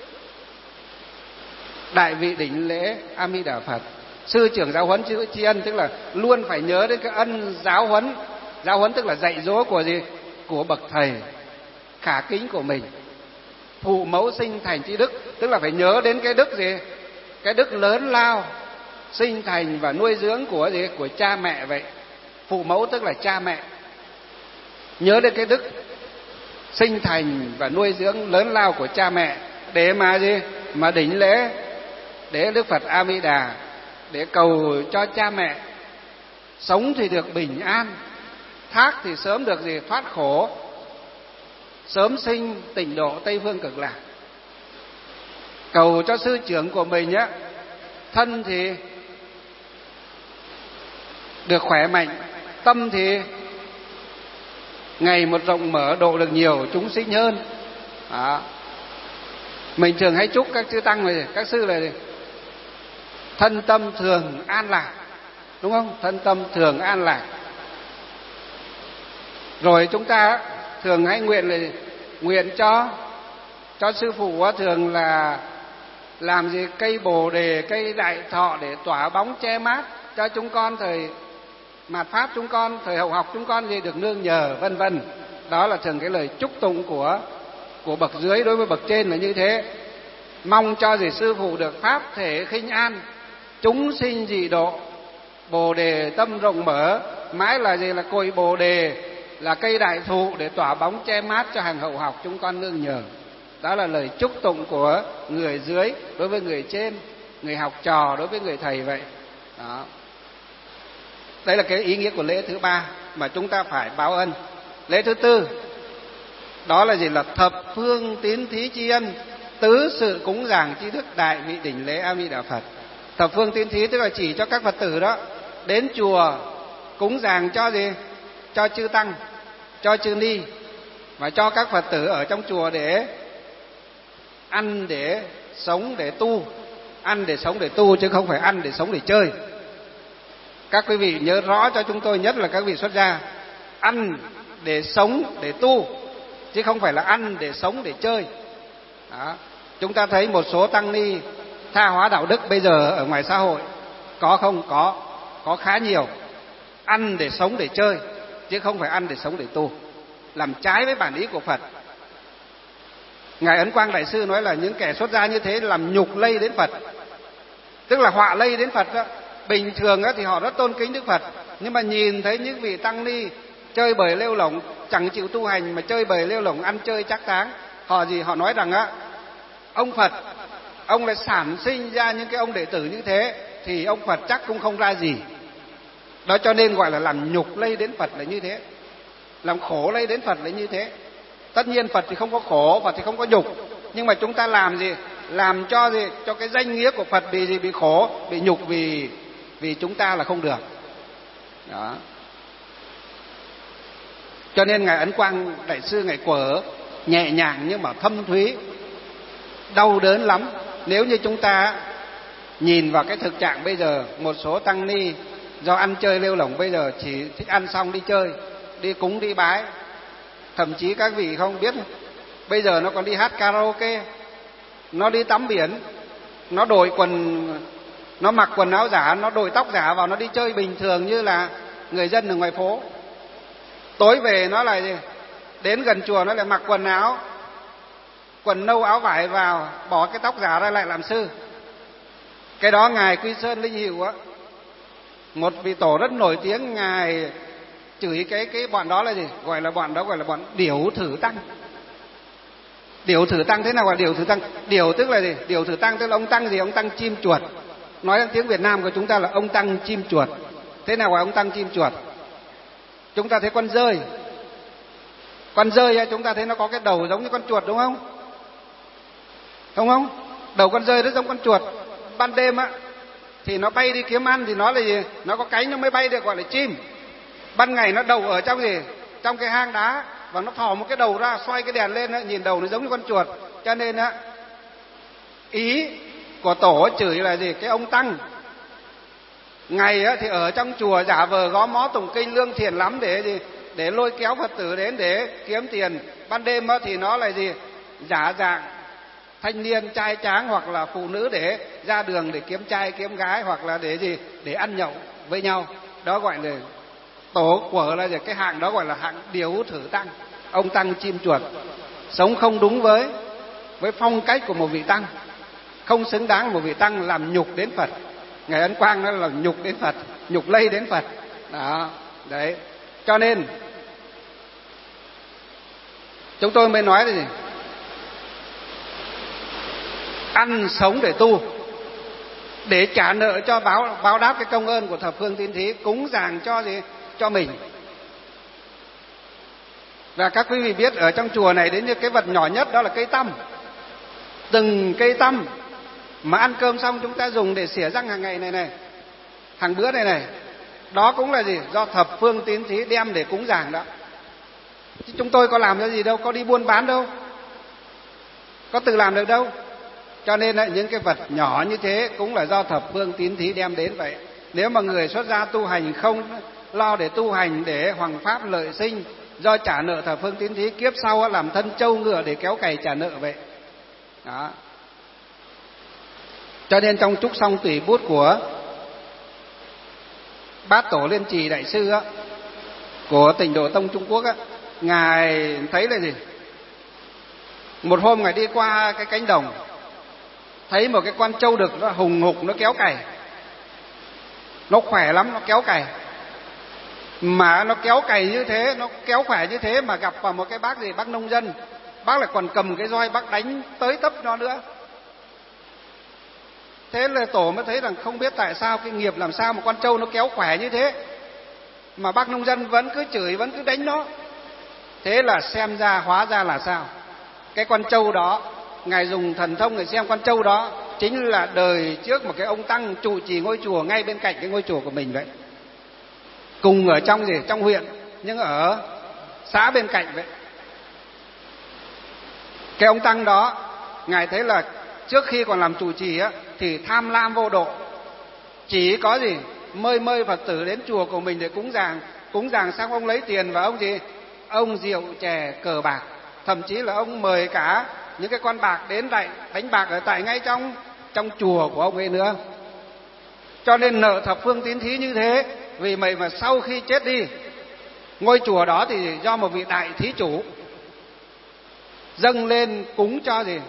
đại vị đỉnh lễ A Di Đà Phật. Sư trưởng giáo huấn tri ân tức là luôn phải nhớ đến cái ân giáo huấn. Giáo huấn tức là dạy dỗ của gì? Của bậc thầy khả kính của mình. Phụ mẫu sinh thành tri đức tức là phải nhớ đến cái đức gì? Cái đức lớn lao sinh thành và nuôi dưỡng của gì? Của cha mẹ vậy. Phụ mẫu tức là cha mẹ. Nhớ đến cái đức sinh thành và nuôi dưỡng lớn lao của cha mẹ để mà gì? Mà đỉnh lễ để Đức Phật A Di Đà, để cầu cho cha mẹ sống thì được bình an, thác thì sớm được gì? Thoát khổ, sớm sinh tịnh độ Tây Phương Cực Lạc. Cầu cho sư trưởng của mình thân thì được khỏe mạnh, tâm thì ngày một rộng mở, độ được nhiều chúng sinh hơn. Đó. Mình thường hay chúc các chư tăng này, các sư này thân tâm thường an lạc, đúng không? Thân tâm thường an lạc. Rồi chúng ta thường hay nguyện cho sư phụ thường là làm gì? Cây bồ đề, cây đại thọ để tỏa bóng che mát cho chúng con thời mạt pháp, chúng con thời hậu học chúng con gì được nương nhờ, vân vân. Đó là thường cái lời chúc tụng của bậc dưới đối với bậc trên là như thế. Mong cho gì? Sư phụ được pháp thể khinh an, chúng sinh dị độ, bồ đề tâm rộng mở, mãi là gì? Là cội bồ đề, là cây đại thụ để tỏa bóng che mát cho hàng hậu học chúng con nương nhờ. Đó là lời chúc tụng của người dưới đối với người trên, người học trò đối với người thầy vậy. Đó. Đấy là cái ý nghĩa của lễ thứ 3 mà chúng ta phải báo ân. Lễ thứ 4 Đó là gì? Là thập phương tín thí tri ân, tứ sự cúng dường tri đức, đại vị đỉnh lễ A Di Đà Phật. Thập phương tín thí tức là chỉ cho các Phật tử đó đến chùa cúng dường cho gì? Cho chư tăng, cho chư ni, và cho các Phật tử ở trong chùa để ăn, để sống, để tu. Ăn để sống để tu, chứ không phải ăn để sống để chơi. Các quý vị nhớ rõ cho chúng tôi, nhất là các vị xuất gia, ăn để sống để tu, chứ không phải là ăn để sống để chơi. Đó. Chúng ta thấy một số tăng ni tha hóa đạo đức bây giờ ở ngoài xã hội có không? Có khá nhiều. Ăn để sống để chơi, chứ không phải ăn để sống để tu, làm trái với bản ý của Phật. Ngài Ấn Quang Đại Sư nói là những kẻ xuất gia như thế làm nhục lây đến Phật, tức là họa lây đến Phật đó. Bình thường thì họ rất tôn kính Đức Phật, nhưng mà nhìn thấy những vị tăng ni chơi bời lêu lổng, chẳng chịu tu hành mà chơi bời lêu lổng, ăn chơi trác táng, họ nói rằng ông Phật, ông lại sản sinh ra những cái ông đệ tử như thế thì ông Phật chắc cũng không ra gì. Đó, cho nên gọi là làm nhục lây đến Phật là như thế, làm khổ lây đến Phật là như thế. Tất nhiên Phật thì không có khổ, Phật thì không có nhục, nhưng mà chúng ta làm gì? Làm cho gì? Cho cái danh nghĩa của Phật bị gì? Bị khổ, bị nhục vì chúng ta là không được. Đó. Cho nên Ngài Ấn Quang Đại Sư Ngài quở nhẹ nhàng nhưng mà thâm thúy, đau đớn lắm. Nếu như chúng ta nhìn vào cái thực trạng bây giờ, một số tăng ni do ăn chơi lêu lổng bây giờ chỉ thích ăn xong đi chơi, đi cúng đi bái. Thậm chí các vị không biết, bây giờ nó còn đi hát karaoke, nó đi tắm biển, nó đổi quần, nó mặc quần áo giả, nó đổi tóc giả vào, nó đi chơi bình thường như là người dân ở ngoài phố. Tối về nó lại gì? Đến gần chùa nó lại mặc quần áo, quần nâu áo vải vào, bỏ cái tóc giả ra lại làm sư. Cái đó Ngài Quy Sơn Linh Hiệu một vị tổ rất nổi tiếng, Ngài chửi cái bọn đó là gì? Gọi là bọn điểu thử tăng. Điểu thử tăng, thế nào gọi điểu thử tăng? Điểu tức là gì? Điểu thử tăng tức là ông tăng gì? Ông tăng chim chuột. Nói trong tiếng Việt Nam của chúng ta là ông tăng chim chuột. Thế nào gọi ông tăng chim chuột? Chúng ta thấy con dơi. Con dơi chúng ta thấy nó có cái đầu giống như con chuột đúng không? Đúng không? Đầu con dơi rất giống con chuột. Ban đêm thì nó bay đi kiếm ăn thì nó là gì? Nó có cánh nó mới bay được, gọi là chim. Ban ngày nó đầu ở trong gì? Trong cái hang đá, và nó thò một cái đầu ra, xoay cái đèn lên nhìn đầu nó giống như con chuột. Cho nên ý của tổ chửi là gì? Cái ông tăng. Ngày thì ở trong chùa giả vờ gõ mõ tụng kinh lương thiện lắm để gì? Để lôi kéo Phật tử đến để kiếm tiền. Ban đêm thì nó là gì? Giả dạng thanh niên trai tráng hoặc là phụ nữ để ra đường để kiếm trai kiếm gái, hoặc là để gì? Để ăn nhậu với nhau. Đó gọi là tổ của là gì? Cái hạng đó gọi là hạng điểu thử tăng, ông tăng chim chuột, sống không đúng với phong cách của một vị tăng, không xứng đáng một vị tăng, làm nhục đến Phật. Ngài Ấn Quang nó là nhục đến Phật, nhục lây đến Phật. Đó, đấy. Cho nên chúng tôi mới nói là gì? Ăn sống để tu, để trả nợ cho báo đáp cái công ơn của thập phương tín thí, cúng dường cho gì? Cho mình. Và các quý vị biết ở trong chùa này đến như cái vật nhỏ nhất đó là cây tăm. Từng cây tăm mà ăn cơm xong chúng ta dùng để xỉa răng hàng ngày này, hàng bữa này, đó cũng là gì? Do thập phương tín thí đem để cúng dường đó. Chứ chúng tôi có làm cái gì đâu, có đi buôn bán đâu, có tự làm được đâu. Cho nên những cái vật nhỏ như thế cũng là do thập phương tín thí đem đến vậy. Nếu mà người xuất gia tu hành không lo để tu hành để hoằng pháp lợi sinh, do trả nợ thập phương tín thí, kiếp sau làm thân trâu ngựa để kéo cày trả nợ vậy. Đó. Cho nên trong Trúc Song Tùy Bút của Bát Tổ Liên Trì Đại Sư của Tịnh Độ Tông Trung Quốc Ngài thấy là gì? Một hôm Ngài đi qua cái cánh đồng, thấy một cái con trâu đực nó hùng hục, nó kéo cày, nó khỏe lắm, nó kéo cày. Mà nó kéo cày như thế, nó kéo khỏe như thế mà gặp vào một cái bác gì? Bác nông dân. Bác lại còn cầm cái roi bác đánh tới tấp nó nữa. Thế là tổ mới thấy rằng không biết tại sao cái nghiệp làm sao một con trâu nó kéo khỏe như thế mà bác nông dân vẫn cứ chửi, vẫn cứ đánh nó. Thế là xem ra hóa ra là sao? Cái con trâu đó, Ngài dùng thần thông để xem con trâu đó chính là đời trước một cái ông tăng trụ trì ngôi chùa ngay bên cạnh cái ngôi chùa của mình vậy. Cùng ở trong gì? Trong huyện, nhưng ở xã bên cạnh vậy. Cái ông tăng đó, Ngài thấy là trước khi còn làm trụ trì á thì tham lam vô độ, chỉ có gì mời Phật tử đến chùa của mình để cúng dường xong ông lấy tiền và ông gì, ông rượu chè cờ bạc, thậm chí là ông mời cả những cái con bạc đến đánh bạc ở tại ngay trong chùa của ông ấy nữa. Cho nên nợ thập phương tín thí như thế. Vì vậy mà sau khi chết đi, ngôi chùa đó thì do một vị đại thí chủ dâng lên cúng cho gì,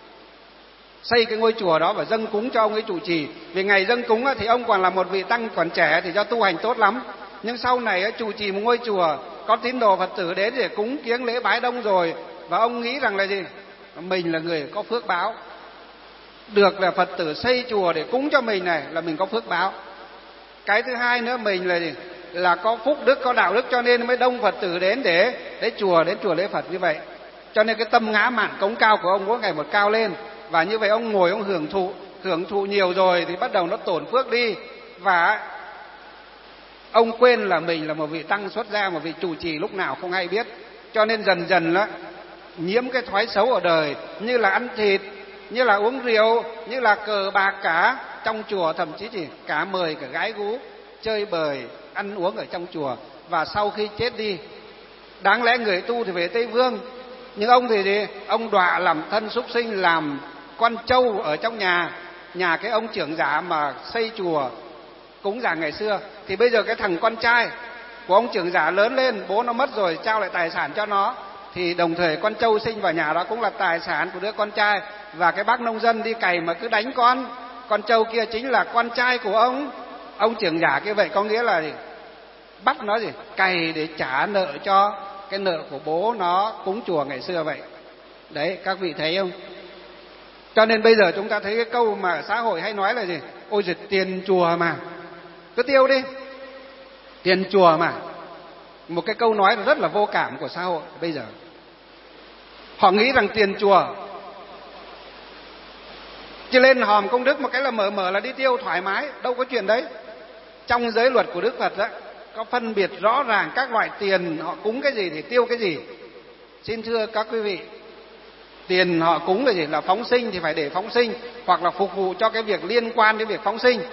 xây cái ngôi chùa đó và dâng cúng cho ông ấy trụ trì. Vì ngày dâng cúng thì ông còn là một vị tăng còn trẻ thì do tu hành tốt lắm, nhưng sau này trụ trì một ngôi chùa có tín đồ Phật tử đến để cúng kiếng lễ bái đông rồi, và ông nghĩ rằng là gì, mình là người có phước báo, được là Phật tử xây chùa để cúng cho mình này là mình có phước báo. Cái thứ hai nữa, mình là gì, là có phúc đức, có đạo đức, cho nên mới đông Phật tử đến đến chùa lễ Phật như vậy. Cho nên cái tâm ngã mạn cống cao của ông mỗi ngày một cao lên, và như vậy ông ngồi ông hưởng thụ nhiều rồi thì bắt đầu nó tổn phước đi, và ông quên là mình là một vị tăng xuất gia, một vị trụ trì lúc nào không hay biết. Cho nên dần dần đó nhiễm cái thói xấu ở đời, như là ăn thịt, như là uống rượu, như là cờ bạc cả trong chùa, thậm chí chỉ cả mời cả gái gú chơi bời ăn uống ở trong chùa. Và sau khi chết đi, đáng lẽ người tu thì về Tây Phương, nhưng ông thì gì, ông đọa làm thân súc sinh, làm con trâu ở trong nhà cái ông trưởng giả mà xây chùa cúng dường ngày xưa. Thì bây giờ cái thằng con trai của ông trưởng giả lớn lên, bố nó mất rồi, trao lại tài sản cho nó, thì đồng thời con trâu sinh vào nhà đó cũng là tài sản của đứa con trai. Và cái bác nông dân đi cày mà cứ đánh con trâu kia chính là con trai của ông trưởng giả kia. Vậy có nghĩa là gì, bắt nó gì cày để trả nợ cho cái nợ của bố nó cúng chùa ngày xưa vậy. Đấy, các vị thấy không? Cho nên bây giờ chúng ta thấy cái câu mà xã hội hay nói là gì, ôi giời, tiền chùa mà cứ tiêu đi, tiền chùa mà. Một cái câu nói rất là vô cảm của xã hội bây giờ. Họ nghĩ rằng tiền chùa chỉ lên hòm công đức một cái là mở là đi tiêu thoải mái. Đâu có chuyện đấy. Trong giới luật của Đức Phật đó, có phân biệt rõ ràng các loại tiền, họ cúng cái gì thì tiêu cái gì. Xin thưa các quý vị, tiền họ cúng là gì, là phóng sinh thì phải để phóng sinh, hoặc là phục vụ cho cái việc liên quan đến việc phóng sinh.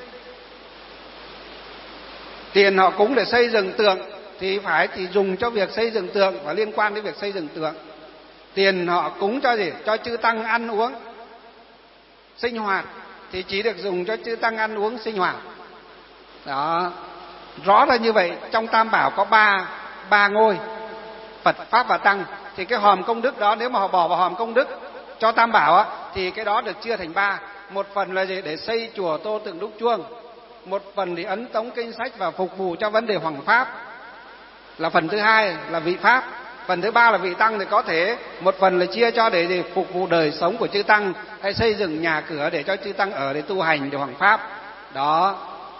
Tiền họ cúng để xây dựng tượng thì phải chỉ dùng cho việc xây dựng tượng và liên quan đến việc xây dựng tượng. Tiền họ cúng cho gì, cho chư tăng ăn uống sinh hoạt thì chỉ được dùng cho chư tăng ăn uống sinh hoạt. Đó, rõ là như vậy. Trong Tam Bảo có ba ngôi, Phật, Pháp và Tăng. Thì cái hòm công đức đó, nếu mà họ bỏ vào hòm công đức cho Tam Bảo á, thì cái đó được chia thành ba. Một phần là gì, để xây chùa tô tượng đúc chuông. Một phần thì ấn tống kinh sách và phục vụ cho vấn đề hoằng pháp, là phần thứ hai là vị Pháp. Phần thứ ba là vị Tăng, thì có thể một phần là chia cho để phục vụ đời sống của chư Tăng, hay xây dựng nhà cửa để cho chư Tăng ở để tu hành, để hoằng pháp. Đó.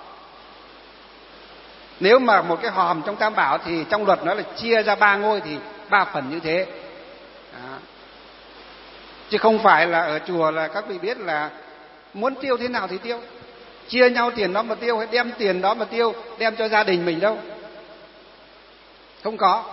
Nếu mà một cái hòm trong Tam Bảo thì trong luật nó là chia ra ba ngôi, thì ba phần như thế. Đó. Chứ không phải là ở chùa là các vị biết là muốn tiêu thế nào thì tiêu, chia nhau tiền đó mà tiêu, hay đem tiền đó mà tiêu, đem cho gia đình mình đâu. Không có.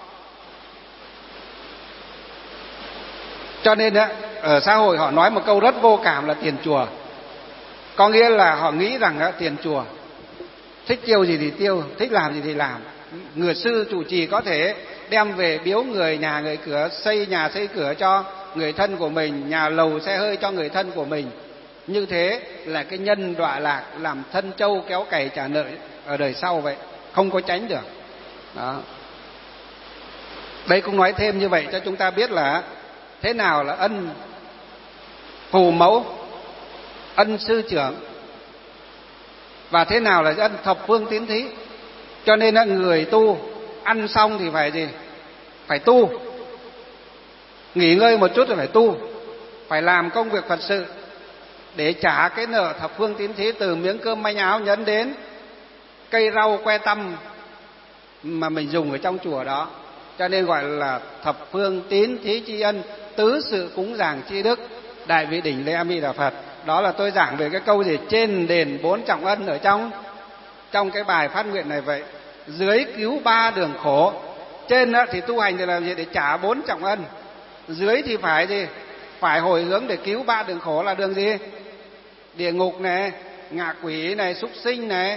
Cho nên ở xã hội họ nói một câu rất vô cảm là tiền chùa. Có nghĩa là họ nghĩ rằng tiền chùa thích tiêu gì thì tiêu, thích làm gì thì làm. Người sư trụ trì có thể đem về biếu người nhà người cửa, xây nhà xây cửa cho người thân của mình, nhà lầu xe hơi cho người thân của mình. Như thế là cái nhân đọa lạc, làm thân trâu kéo cày trả nợ ở đời sau vậy, không có tránh được. Đó. Đây cũng nói thêm như vậy cho chúng ta biết là thế nào là ân phụ mẫu, ân sư trưởng, và thế nào là ân thập phương tín thí. Cho nên là người tu ăn xong thì phải gì? Phải tu. Nghỉ ngơi một chút thì phải tu, phải làm công việc Phật sự để trả cái nợ thập phương tín thí, từ miếng cơm manh áo nhấn đến cây rau que tăm mà mình dùng ở trong chùa đó. cho nên gọi là thập phương tín thí tri ân, tứ sự cúng dường tri đức, đại vị đỉnh lễ A Di Đà Phật. Đó là tôi giảng về cái câu gì trên đền 4 trọng ân ở trong cái bài phát nguyện này vậy. Dưới cứu 3 đường khổ. Trên thì tu hành thì làm gì? Để trả 4 trọng ân. Dưới thì phải gì? Phải hồi hướng để cứu 3 đường khổ là đường gì? Địa ngục này, ngạ quỷ này, súc sinh này.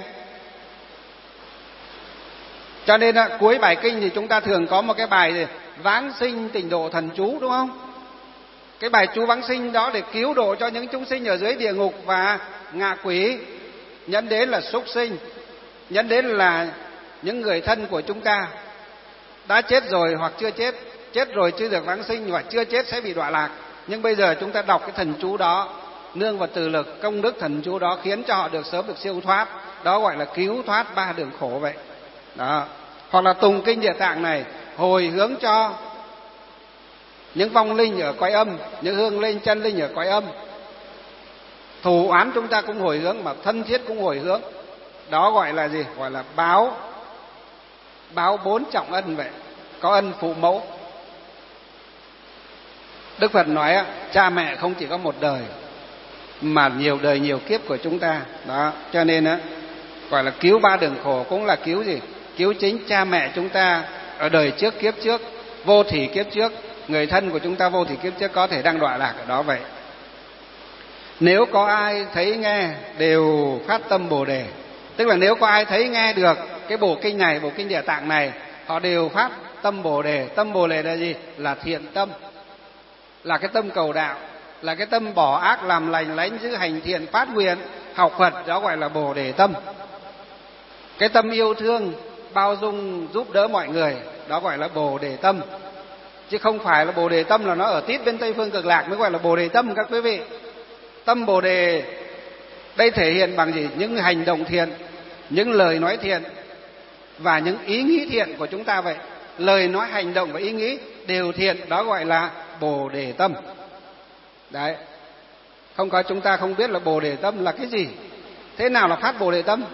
Cho nên cuối bài kinh thì chúng ta thường có một cái bài gì? Vãng sinh tịnh độ thần chú, đúng không? Cái bài chú vãng sinh đó để cứu độ cho những chúng sinh ở dưới địa ngục và ngạ quỷ, nhẫn đến là súc sinh, nhẫn đến là những người thân của chúng ta đã chết rồi hoặc chưa chết, chết rồi chưa được vãng sinh hoặc chưa chết sẽ bị đọa lạc. Nhưng bây giờ chúng ta đọc cái thần chú đó, nương vào từ lực công đức thần chú đó, khiến cho họ được sớm được siêu thoát. Đó gọi là cứu thoát 3 đường khổ vậy. Đó. Hoặc là tùng kinh Địa Tạng này, hồi hướng cho những vong linh ở cõi âm, những hương linh chân linh ở cõi âm. Thù oán chúng ta cũng hồi hướng, mà thân thiết cũng hồi hướng. Đó gọi là gì? Gọi là báo 4 trọng ân vậy. Có ân phụ mẫu. Đức Phật nói cha mẹ không chỉ có một đời, mà nhiều đời nhiều kiếp của chúng ta. Đó, cho nên gọi là cứu 3 đường khổ cũng là cứu gì? Cứu chính cha mẹ chúng ta ở đời trước, kiếp trước, vô thỉ kiếp trước. Người thân của chúng ta vô thỉ kiếp trước có thể đang đọa lạc ở đó vậy. Nếu có ai thấy nghe đều phát tâm Bồ Đề. Tức là nếu có ai thấy nghe được cái bộ kinh này, bộ kinh Địa Tạng này, họ đều phát tâm Bồ Đề. Tâm Bồ Đề là gì? Là thiện tâm, là cái tâm cầu đạo, là cái tâm bỏ ác làm lành, lánh giữ hành thiện, phát nguyện học Phật. Đó gọi là Bồ Đề tâm. Cái tâm yêu thương, bao dung, giúp đỡ mọi người, đó gọi là Bồ Đề tâm. Chứ không phải là Bồ Đề tâm là nó ở tít bên Tây Phương Cực Lạc mới gọi là Bồ Đề tâm các quý vị. Tâm Bồ Đề đây thể hiện bằng gì? Những hành động thiện, những lời nói thiện và những ý nghĩ thiện của chúng ta vậy. Lời nói, hành động và ý nghĩ đều thiện, đó gọi là Bồ Đề tâm. Đấy. Không có chúng ta không biết là Bồ Đề tâm là cái gì. Thế nào là phát Bồ Đề tâm?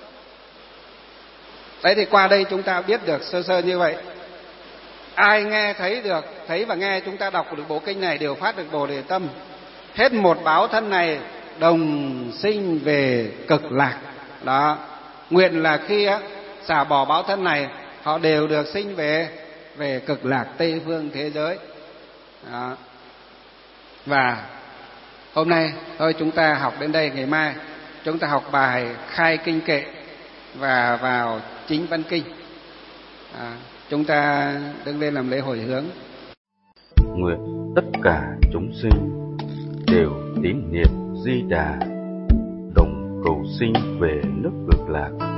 Đấy thì qua đây chúng ta biết được sơ sơ như vậy. Ai nghe thấy được, thấy và nghe chúng ta đọc được bộ kinh này đều phát được Bồ Đề tâm. Hết một báo thân này đồng sinh về Cực Lạc. Đó. Nguyện là khi xả bỏ báo thân này, họ đều được sinh về Cực Lạc Tây Phương thế giới. Đó. Và hôm nay thôi chúng ta học đến đây, ngày mai chúng ta học bài khai kinh kệ và vào chính văn kinh. Chúng ta đứng lên làm lễ hồi hướng. Nguyện tất cả chúng sinh đều tín niệm Di Đà, đồng cầu sinh về nước Cực Lạc.